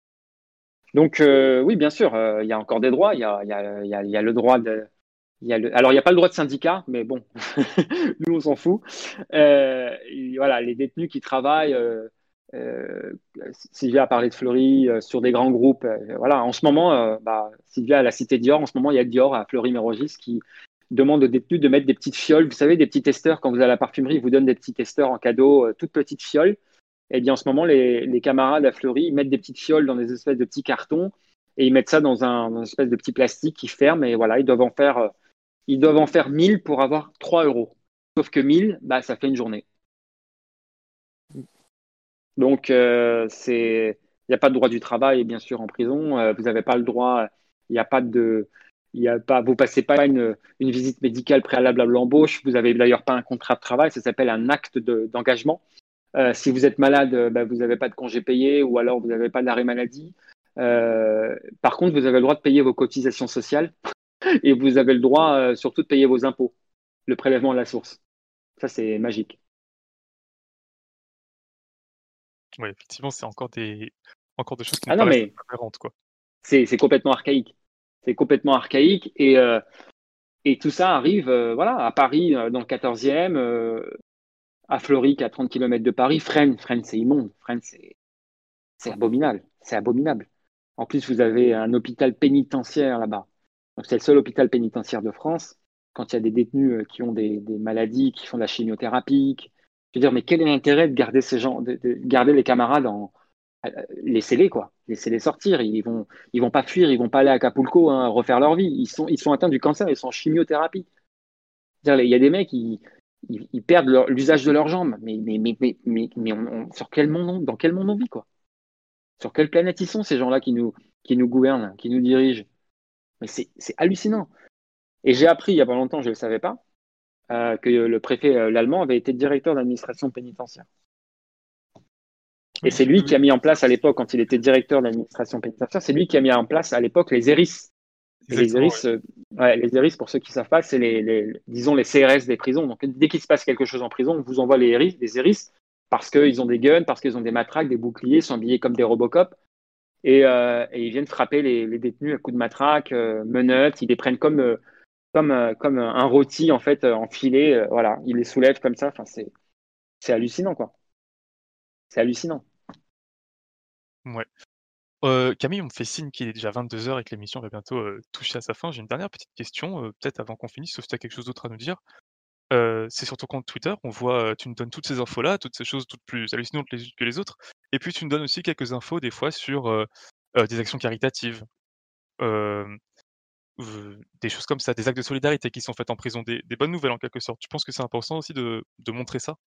K: Donc euh, oui, bien sûr, euh, il y a encore des droits. Il y a, il y a- il y a- il y a le droit de. Il y a le, alors, il n'y a pas le droit de syndicat, mais bon, nous, on s'en fout. Euh, et voilà, les détenus qui travaillent, euh, euh, Sylvia a parlé de Fleury, euh, sur des grands groupes. Euh, voilà, en ce moment, euh, bah, Sylvia, elle a cité Dior. En ce moment, il y a Dior à Fleury-Mérogis qui demande aux détenus de mettre des petites fioles. Vous savez, des petits testeurs, quand vous allez à la parfumerie, ils vous donnent des petits testeurs en cadeau, euh, toutes petites fioles. Eh bien, en ce moment, les, les camarades à Fleury, ils mettent des petites fioles dans des espèces de petits cartons et ils mettent ça dans un, dans une espèce de petit plastique qui ferme. Et voilà, ils doivent en faire, euh, ils doivent en faire mille pour avoir trois euros. Sauf que mille, bah, ça fait une journée. Donc, euh, c'est, il n'y a pas de droit du travail, bien sûr, en prison. Euh, vous n'avez pas le droit, il n'y a pas de, il y a pas, vous passez pas une, une visite médicale préalable à l'embauche. Vous n'avez d'ailleurs pas un contrat de travail. Ça s'appelle un acte de- d'engagement. Euh, si vous êtes malade, euh, bah, vous n'avez pas de congé payé ou alors vous n'avez pas d'arrêt maladie. Euh, par contre, vous avez le droit de payer vos cotisations sociales et vous avez le droit euh, surtout de payer vos impôts, le prélèvement à la source. Ça, c'est magique.
G: Ouais, effectivement, c'est encore des, encore des choses qui
K: Ah
G: me
K: non,
G: paraissent
K: mais
G: aberrantes, quoi.
K: c'est c'est complètement archaïque. C'est complètement archaïque et, euh, et tout ça arrive euh, voilà, à Paris, euh, dans le quatorzième, euh, à Fleury, qui est à trente kilomètres de Paris. Fresnes, Fresnes, c'est immonde. Fresnes, c'est c'est abominable. C'est abominable. En plus, vous avez un hôpital pénitentiaire là-bas. Donc, c'est le seul hôpital pénitentiaire de France. Quand il y a des détenus euh, qui ont des, des maladies, qui font de la chimiothérapie, qui- je veux dire, mais quel est l'intérêt de garder ces gens, de, de garder les camarades en, euh, laissez-les quoi, laissez-les sortir. Ils vont, ils vont pas fuir, ils vont pas aller à Acapulco, hein, refaire leur vie. Ils sont, ils sont atteints du cancer, ils sont en chimiothérapie. C'est-à-dire, il y a des mecs, ils, ils, ils perdent leur- l'usage de leurs jambes. Mais, mais, mais, mais, mais, mais on- on- sur quel monde on- dans quel monde on vit, quoi? Sur quelle planète ils sont, ces gens-là qui nous, qui nous gouvernent, qui nous dirigent? Mais c'est c'est hallucinant. Et j'ai appris il y a pas longtemps, je ne le savais pas, euh, que le préfet euh, l'allemand avait été directeur d'administration pénitentiaire. Et
G: Oui,
K: c'est
G: oui,
K: lui
G: oui.
K: qui a mis en place à l'époque, quand il était directeur d'administration pénitentiaire, c'est lui qui a mis en place à l'époque les E R I S. Et les
G: Exactement,
K: E R I S, euh, ouais, les E R I S, pour ceux qui ne savent pas, c'est les, les- disons les C R S des prisons. Donc dès qu'il se passe quelque chose en prison, on vous envoie les E R I S, les E R I S, parce qu'ils ont des guns, parce qu'ils ont des matraques, des boucliers, ils sont habillés comme des Robocop. Et, euh, et ils viennent frapper les, les détenus à coups de matraque, euh, menottes, ils les prennent comme, euh, comme, euh, comme un rôti en fait, euh, enfilé, euh, voilà, ils les soulèvent comme ça. Enfin, c'est, c'est hallucinant, quoi. C'est hallucinant.
G: Ouais. Euh, Camille, on me fait signe qu'il est déjà vingt-deux heures et que l'émission va bientôt euh, toucher à sa fin. J'ai une dernière petite question, euh, peut-être avant qu'on finisse, sauf si tu as quelque chose d'autre à nous dire. Euh, c'est sur ton compte Twitter, on voit, euh, tu nous donnes toutes ces infos-là, toutes ces choses toutes plus hallucinantes les unes que les autres, et puis tu nous donnes aussi quelques infos des fois sur euh, euh, des actions caritatives, euh, euh, des choses comme ça, des actes de solidarité qui sont faits en prison, des, des bonnes nouvelles en quelque sorte. Tu penses que c'est important aussi de, de montrer ça?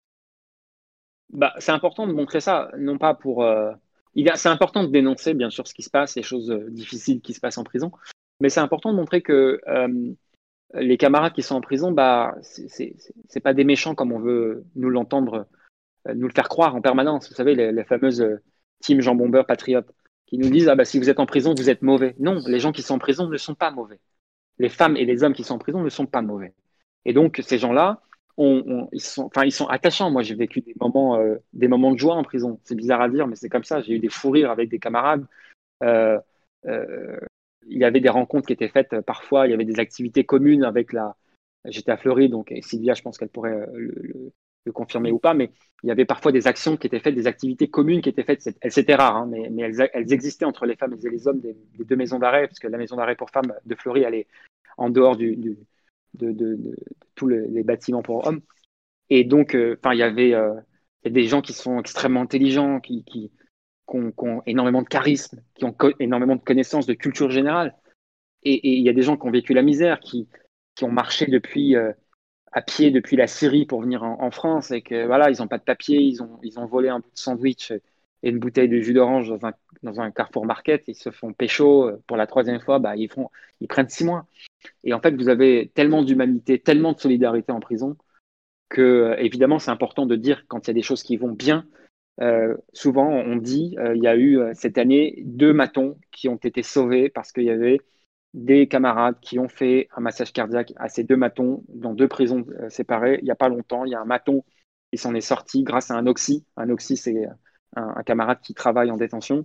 K: Bah, c'est important de montrer ça, non pas pour. euh, il y a- c'est important de dénoncer, bien sûr, ce qui se passe, les choses euh, difficiles qui se passent en prison, mais c'est important de montrer que euh, les camarades qui sont en prison, bah, c'est c'est- c'est- c'est pas des méchants comme on veut nous l'entendre, euh, nous le faire croire en permanence. Vous savez, les, les fameuses euh, team jambon beurre patriotes qui nous disent ah bah si vous êtes en prison, vous êtes mauvais. Non, les gens qui sont en prison ne sont pas mauvais. Les femmes et les hommes qui sont en prison ne sont pas mauvais. Et donc ces gens-là, on- on- ils sont, enfin ils sont attachants. Moi, j'ai vécu des moments, euh, des moments de joie en prison. C'est bizarre à dire, mais c'est comme ça. J'ai eu des fous rires avec des camarades. Euh, euh, il y avait des rencontres qui étaient faites euh, parfois. Il y avait des activités communes avec la. J'étais à Fleury, donc et Sylvia, je pense qu'elle pourrait euh, le, le- le confirmer ou pas, mais il y avait parfois des actions qui étaient faites, des activités communes qui étaient faites. C'est- elles- C'était rare, hein, mais, mais elles, elles existaient entre les femmes et les hommes des, des deux maisons d'arrêt, parce que la maison d'arrêt pour femmes de Fleury, elle est en dehors du, du- de, de- de- de tous le- les bâtiments pour hommes. Et donc, euh, enfin, il y avait euh, il y a des gens qui sont extrêmement intelligents, qui, qui, qui ont, qui ont énormément de charisme, qui ont co- énormément de connaissances, de culture générale. Et, et il y a des gens qui ont vécu la misère, qui, qui ont marché depuis, euh, à pied depuis la Syrie pour venir en, en France et que voilà, ils n'ont pas de papier, ils ont, ils ont volé un bout de sandwich et une bouteille de jus d'orange dans un, dans un Carrefour Market, ils se font pécho pour la troisième fois, bah, ils, font, ils prennent six mois. Et en fait, vous avez tellement d'humanité, tellement de solidarité en prison que, évidemment, c'est important de dire quand il y a des choses qui vont bien. Euh, souvent, on dit, euh, il y a eu euh, cette année deux matons qui ont été sauvés parce qu'il y avait des camarades qui ont fait un massage cardiaque à ces deux matons dans deux prisons euh, séparées. Il n'y a pas longtemps, il y a un maton qui s'en est sorti grâce à un oxy. Un oxy, c'est un, un camarade qui travaille en détention.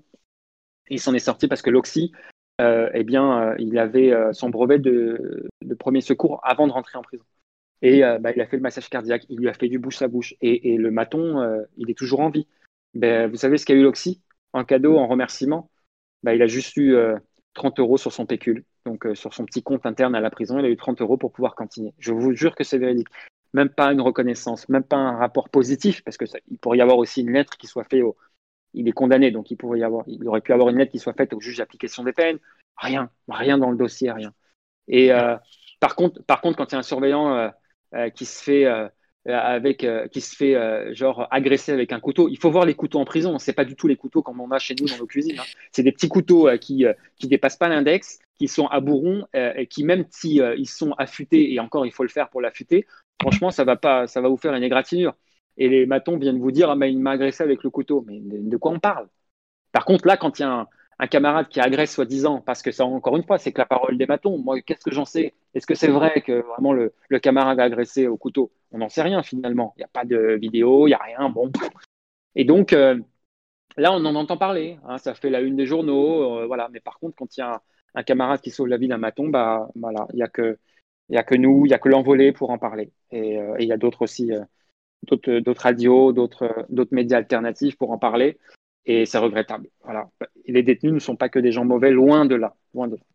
K: Il s'en est sorti parce que l'oxy, euh, eh bien, euh, il avait euh, son brevet de, de premier secours avant de rentrer en prison. Et euh, bah, il a fait le massage cardiaque, il lui a fait du bouche à bouche. Et, et le maton, euh, il est toujours en vie. Ben, vous savez ce qu'a eu l'oxy en cadeau, en remerciement? Ben, il a juste eu euh, trente euros sur son pécule. Donc, euh, sur son petit compte interne à la prison, il a eu trente euros pour pouvoir cantiner. Je vous jure que c'est véridique. Même pas une reconnaissance, même pas un rapport positif, parce que ça, il pourrait y avoir aussi une lettre qui soit faite au. Il est condamné, donc il pourrait y avoir, il aurait pu avoir une lettre qui soit faite au juge d'application des peines. Rien, rien dans le dossier, rien. Et euh, par contre, par contre, quand il y a un surveillant euh, euh, qui se fait euh, avec, euh, qui se fait euh, genre agresser avec un couteau, il faut voir les couteaux en prison. C'est pas du tout les couteaux comme on a chez nous dans nos cuisines. Hein. C'est des petits couteaux euh, qui euh, qui dépassent pas l'index, qui sont à bourron euh, et qui même si euh, ils sont affûtés et encore il faut le faire pour l'affûter. Franchement, ça va pas, ça va vous faire une égratignure. Et les matons viennent vous dire ah mais il m'a agressé avec le couteau. Mais de, de quoi on parle? Par contre, là, quand il y a un, un camarade qui agresse soi-disant, parce que ça, encore une fois, c'est que la parole des matons. Moi, qu'est-ce que j'en sais? Est-ce que c'est vrai que vraiment le, le camarade a agressé au couteau? On n'en sait rien finalement. Il n'y a pas de vidéo, il n'y a rien. Bon. Et donc, euh, là, on en entend parler. Hein, ça fait la une des journaux. Euh, voilà. Mais par contre, quand il y a un, un camarade qui sauve la vie d'un maton, bah, voilà, il n'y a, que, il y a que nous, il n'y a que l'envolé pour en parler. Et, euh, et il y a d'autres aussi, euh, d'autres, d'autres radios, d'autres, d'autres médias alternatifs pour en parler. Et c'est regrettable. Voilà. Et les détenus ne sont pas que des gens mauvais, loin de là. Loin de là.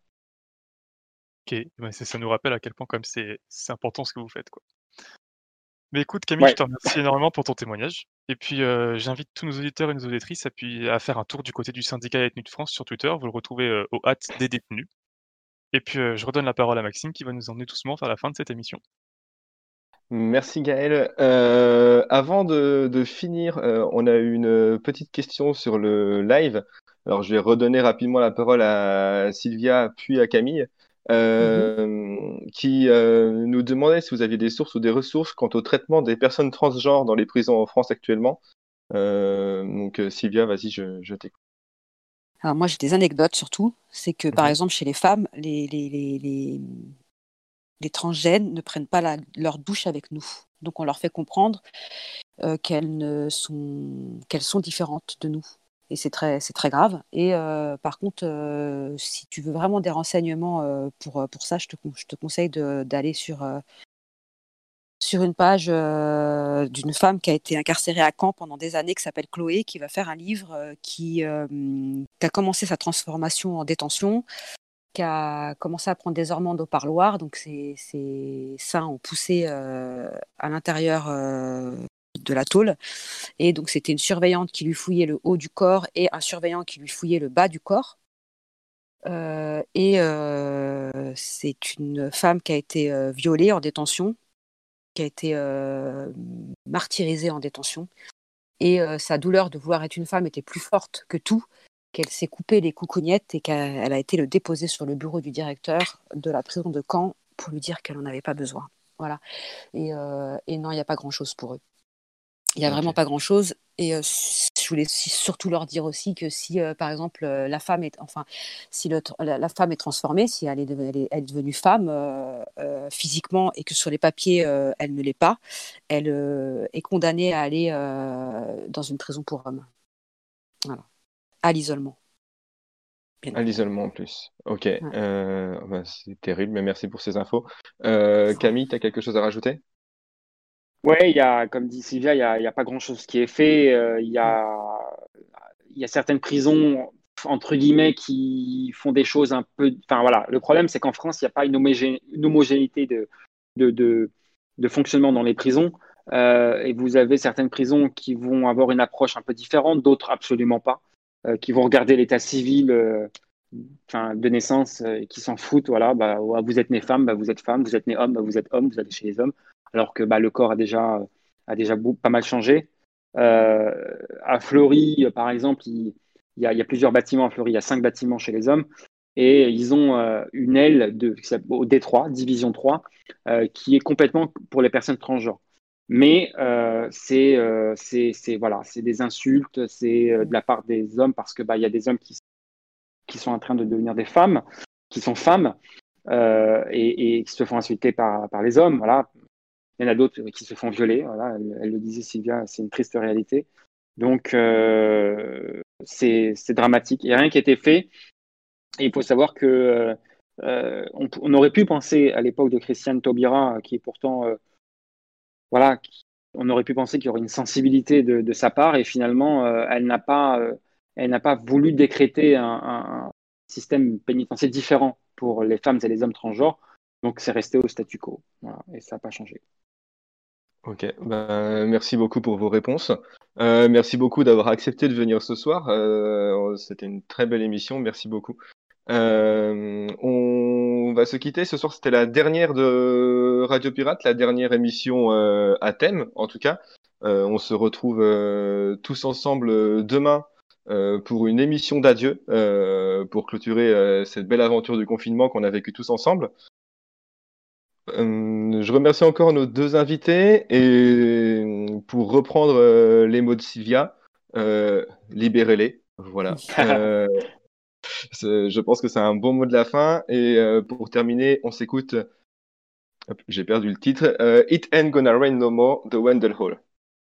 G: Ok, ouais, ça, ça nous rappelle à quel point quand même c'est c'est important ce que vous faites, quoi. Mais écoute, Camille,
K: Ouais.
G: je te remercie énormément pour ton témoignage. Et puis, euh, j'invite tous nos auditeurs et nos auditrices à, puis, à faire un tour du côté du syndicat des détenus de France sur Twitter. Vous le retrouvez euh, au hâte des détenus. Et puis, euh, je redonne la parole à Maxime qui va nous emmener doucement vers la fin de cette émission.
F: Merci Gaël. Euh, avant de, de finir, euh, on a eu une petite question sur le live. Alors je vais redonner rapidement la parole à Sylvia puis à Camille, euh, qui euh, nous demandait si vous aviez des sources ou des ressources quant au traitement des personnes transgenres dans les prisons en France actuellement. Euh, donc euh, Sylvia, vas-y, je, je t'écoute.
I: Alors moi j'ai des anecdotes surtout, c'est que par
F: Mhm.
I: exemple chez les femmes, les, les, les, les, les transgènes ne prennent pas la- leur douche avec nous. Donc on leur fait comprendre euh, qu'elles, ne sont, qu'elles sont différentes de nous. Et c'est très, c'est très grave. Et euh, par contre, euh, si tu veux vraiment des renseignements euh, pour, pour ça, je te, con- je te conseille de- d'aller sur, euh, sur une page euh, d'une femme qui a été incarcérée à Caen pendant des années, qui s'appelle Chloé, qui va faire un livre euh, qui, euh, qui a commencé sa transformation en détention, qui a commencé à prendre des hormones au parloir, donc ses, ses seins ont poussé euh, à l'intérieur euh, de la tôle. Et donc c'était une surveillante qui lui fouillait le haut du corps et un surveillant qui lui fouillait le bas du corps. Euh, et euh, c'est une femme qui a été euh, violée en détention, qui a été euh, martyrisée en détention. Et euh, sa douleur de vouloir être une femme était plus forte que tout, qu'elle s'est coupé les coucougnettes et qu'elle a été le déposer sur le bureau du directeur de la prison de Caen pour lui dire qu'elle n'en avait pas besoin. Voilà. Et, euh, et non, il n'y a pas grand-chose pour eux. Il n'y a
F: Ok.
I: vraiment pas grand-chose. Et euh, je voulais si- surtout leur dire aussi que si, euh, par exemple, euh, la femme est, enfin, si le, la, la femme est transformée, si elle est, de- elle est, elle est devenue femme euh, euh, physiquement et que sur les papiers euh, elle ne l'est pas, elle euh, est condamnée à aller euh, dans une prison pour hommes. Voilà. À l'isolement. Bien
F: À
I: évidemment.
F: l'isolement en plus. Ok.
I: Ouais.
F: Euh, bah, c'est terrible, mais merci pour ces infos. Euh, Camille, tu as quelque chose à rajouter?
K: Ouais, il y a, comme dit Sylvia, il y a, il y a pas grand-chose qui est fait. Euh, il y a, il y a certaines prisons, entre guillemets, qui font des choses un peu. Enfin voilà, le problème, c'est qu'en France, il n'y a pas une, homogé- une homogénéité de, de, de, de fonctionnement dans les prisons. Euh, et vous avez certaines prisons qui vont avoir une approche un peu différente, d'autres absolument pas, euh, qui vont regarder l'état civil euh, enfin, de naissance euh, et qui s'en foutent. Voilà, bah, ouais, vous êtes né femme, bah, vous êtes femme, vous êtes né homme, bah, vous êtes homme, vous allez chez les hommes, alors que bah, le corps a déjà, a déjà beau- pas mal changé. Euh, à Fleury, euh, par exemple, il, il y a, il y a plusieurs bâtiments à Fleury, il y a cinq bâtiments chez les hommes, et ils ont euh, une aile de, qui s'appelle- au D trois, Division trois, euh, qui est complètement pour les personnes transgenres. Mais euh, c'est euh, c'est c'est- voilà, c'est des insultes, c'est euh, de la part des hommes parce que bah, il y a des hommes qui, qui sont en train de devenir des femmes, qui sont femmes euh, et, et qui se font insulter par, par les hommes. Voilà. Il y en a d'autres qui se font violer. Voilà. Elle, elle le disait, Sylvia, c'est une triste réalité. Donc, euh, c'est c'est dramatique. Il n'y a rien qui a été fait. Et il faut savoir que euh, on, on aurait pu penser à l'époque de Christiane Taubira, qui est pourtant, euh, voilà, qui- on aurait pu penser qu'il y aurait une sensibilité de, de sa part, et finalement, euh, elle n'a pas, euh, elle n'a pas voulu décréter un, un système pénitentiaire différent pour les femmes et les hommes transgenres. Donc, c'est resté au statu quo. Voilà, et ça n'a pas changé.
F: Ok, ben, merci beaucoup pour vos réponses. Euh, merci beaucoup d'avoir accepté de venir ce soir. Euh, c'était une très belle émission, merci beaucoup. Euh, on va se quitter. Ce soir, c'était la dernière de Radio Pirate, la dernière émission euh, à thème, en tout cas. Euh, on se retrouve euh, tous ensemble euh, demain euh, pour une émission d'adieu, euh, pour clôturer euh, cette belle aventure du confinement qu'on a vécue tous ensemble. Euh, je remercie encore nos deux invités et pour reprendre euh, les mots de Sylvia, euh, libérez-les. Voilà. Euh, c'est- je pense que c'est un bon mot de la fin. Et euh, pour terminer, on s'écoute. Hop, j'ai perdu le titre. Euh, It Ain't Gonna Rain No More de Wendell Hall.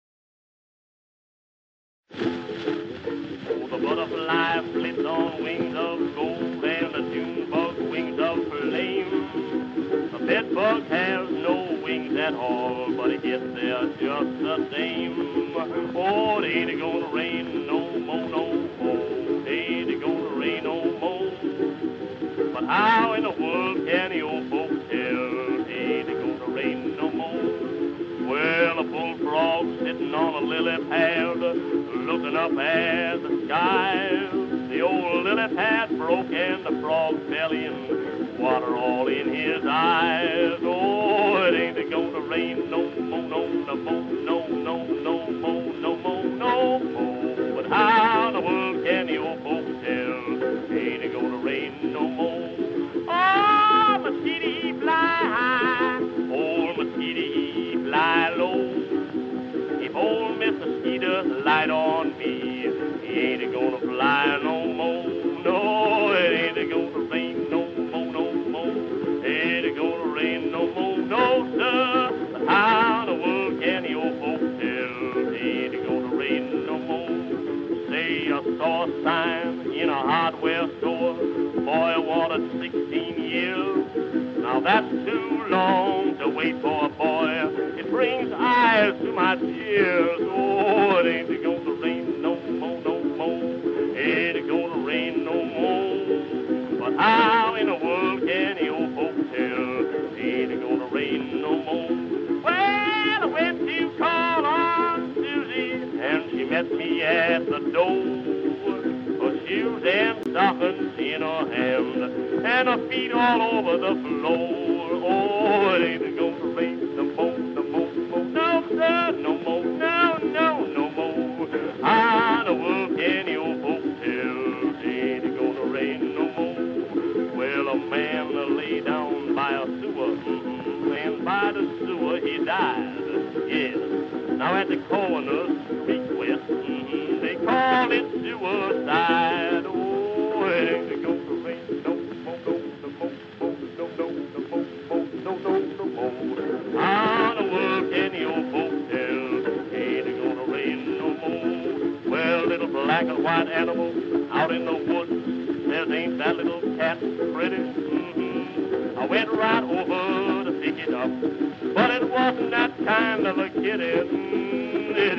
B: Oh, the butterfly flits on wings of gold and the June bug wings of flame. The bed bug has no wings at all, but it gets there just the same. Oh, it ain't gonna rain no more, no more. Ain't it gonna rain no more? But how in the world can the old folks tell? Ain't it gonna rain no more? Well, a bullfrog sitting on a lily pad, looking up at the sky. The old lily pad broke and the frog fell in, water all in his eyes. Oh, it ain't gonna rain no hardware store. Boy, I wanted sixteen years. Now that's too long to wait for a boy. It brings eyes to my tears. Oh, it ain't gonna rain no more, no more. Ain't gonna rain no more. But how in the world can you folks tell? Ain't gonna rain no more. Well, I went to call on Susie, and she met me at the door. Her shoes and stockings in her hand, and her feet all over the floor. Oh, it ain't gonna rain no more, no more, no more, no, sir, no more, no, no, no more. How in the world can you folks tell? Ain't gonna rain no more. Well, a man lay down by a sewer, mm-hmm, and by the sewer he died, yes. Now at the corner, street west, mm-hmm, they call it suicide. Oh, it ain't gonna rain no more, no, no more, no, no, no more, no, no, no more. How in the world can you folks tell? Ain't gonna rain no more. Well, little black and white animal out in the woods, there ain't that little cat pretty? Mm-hmm. I went right over to pick it up, but it wasn't that kind of a kitty. Mm, it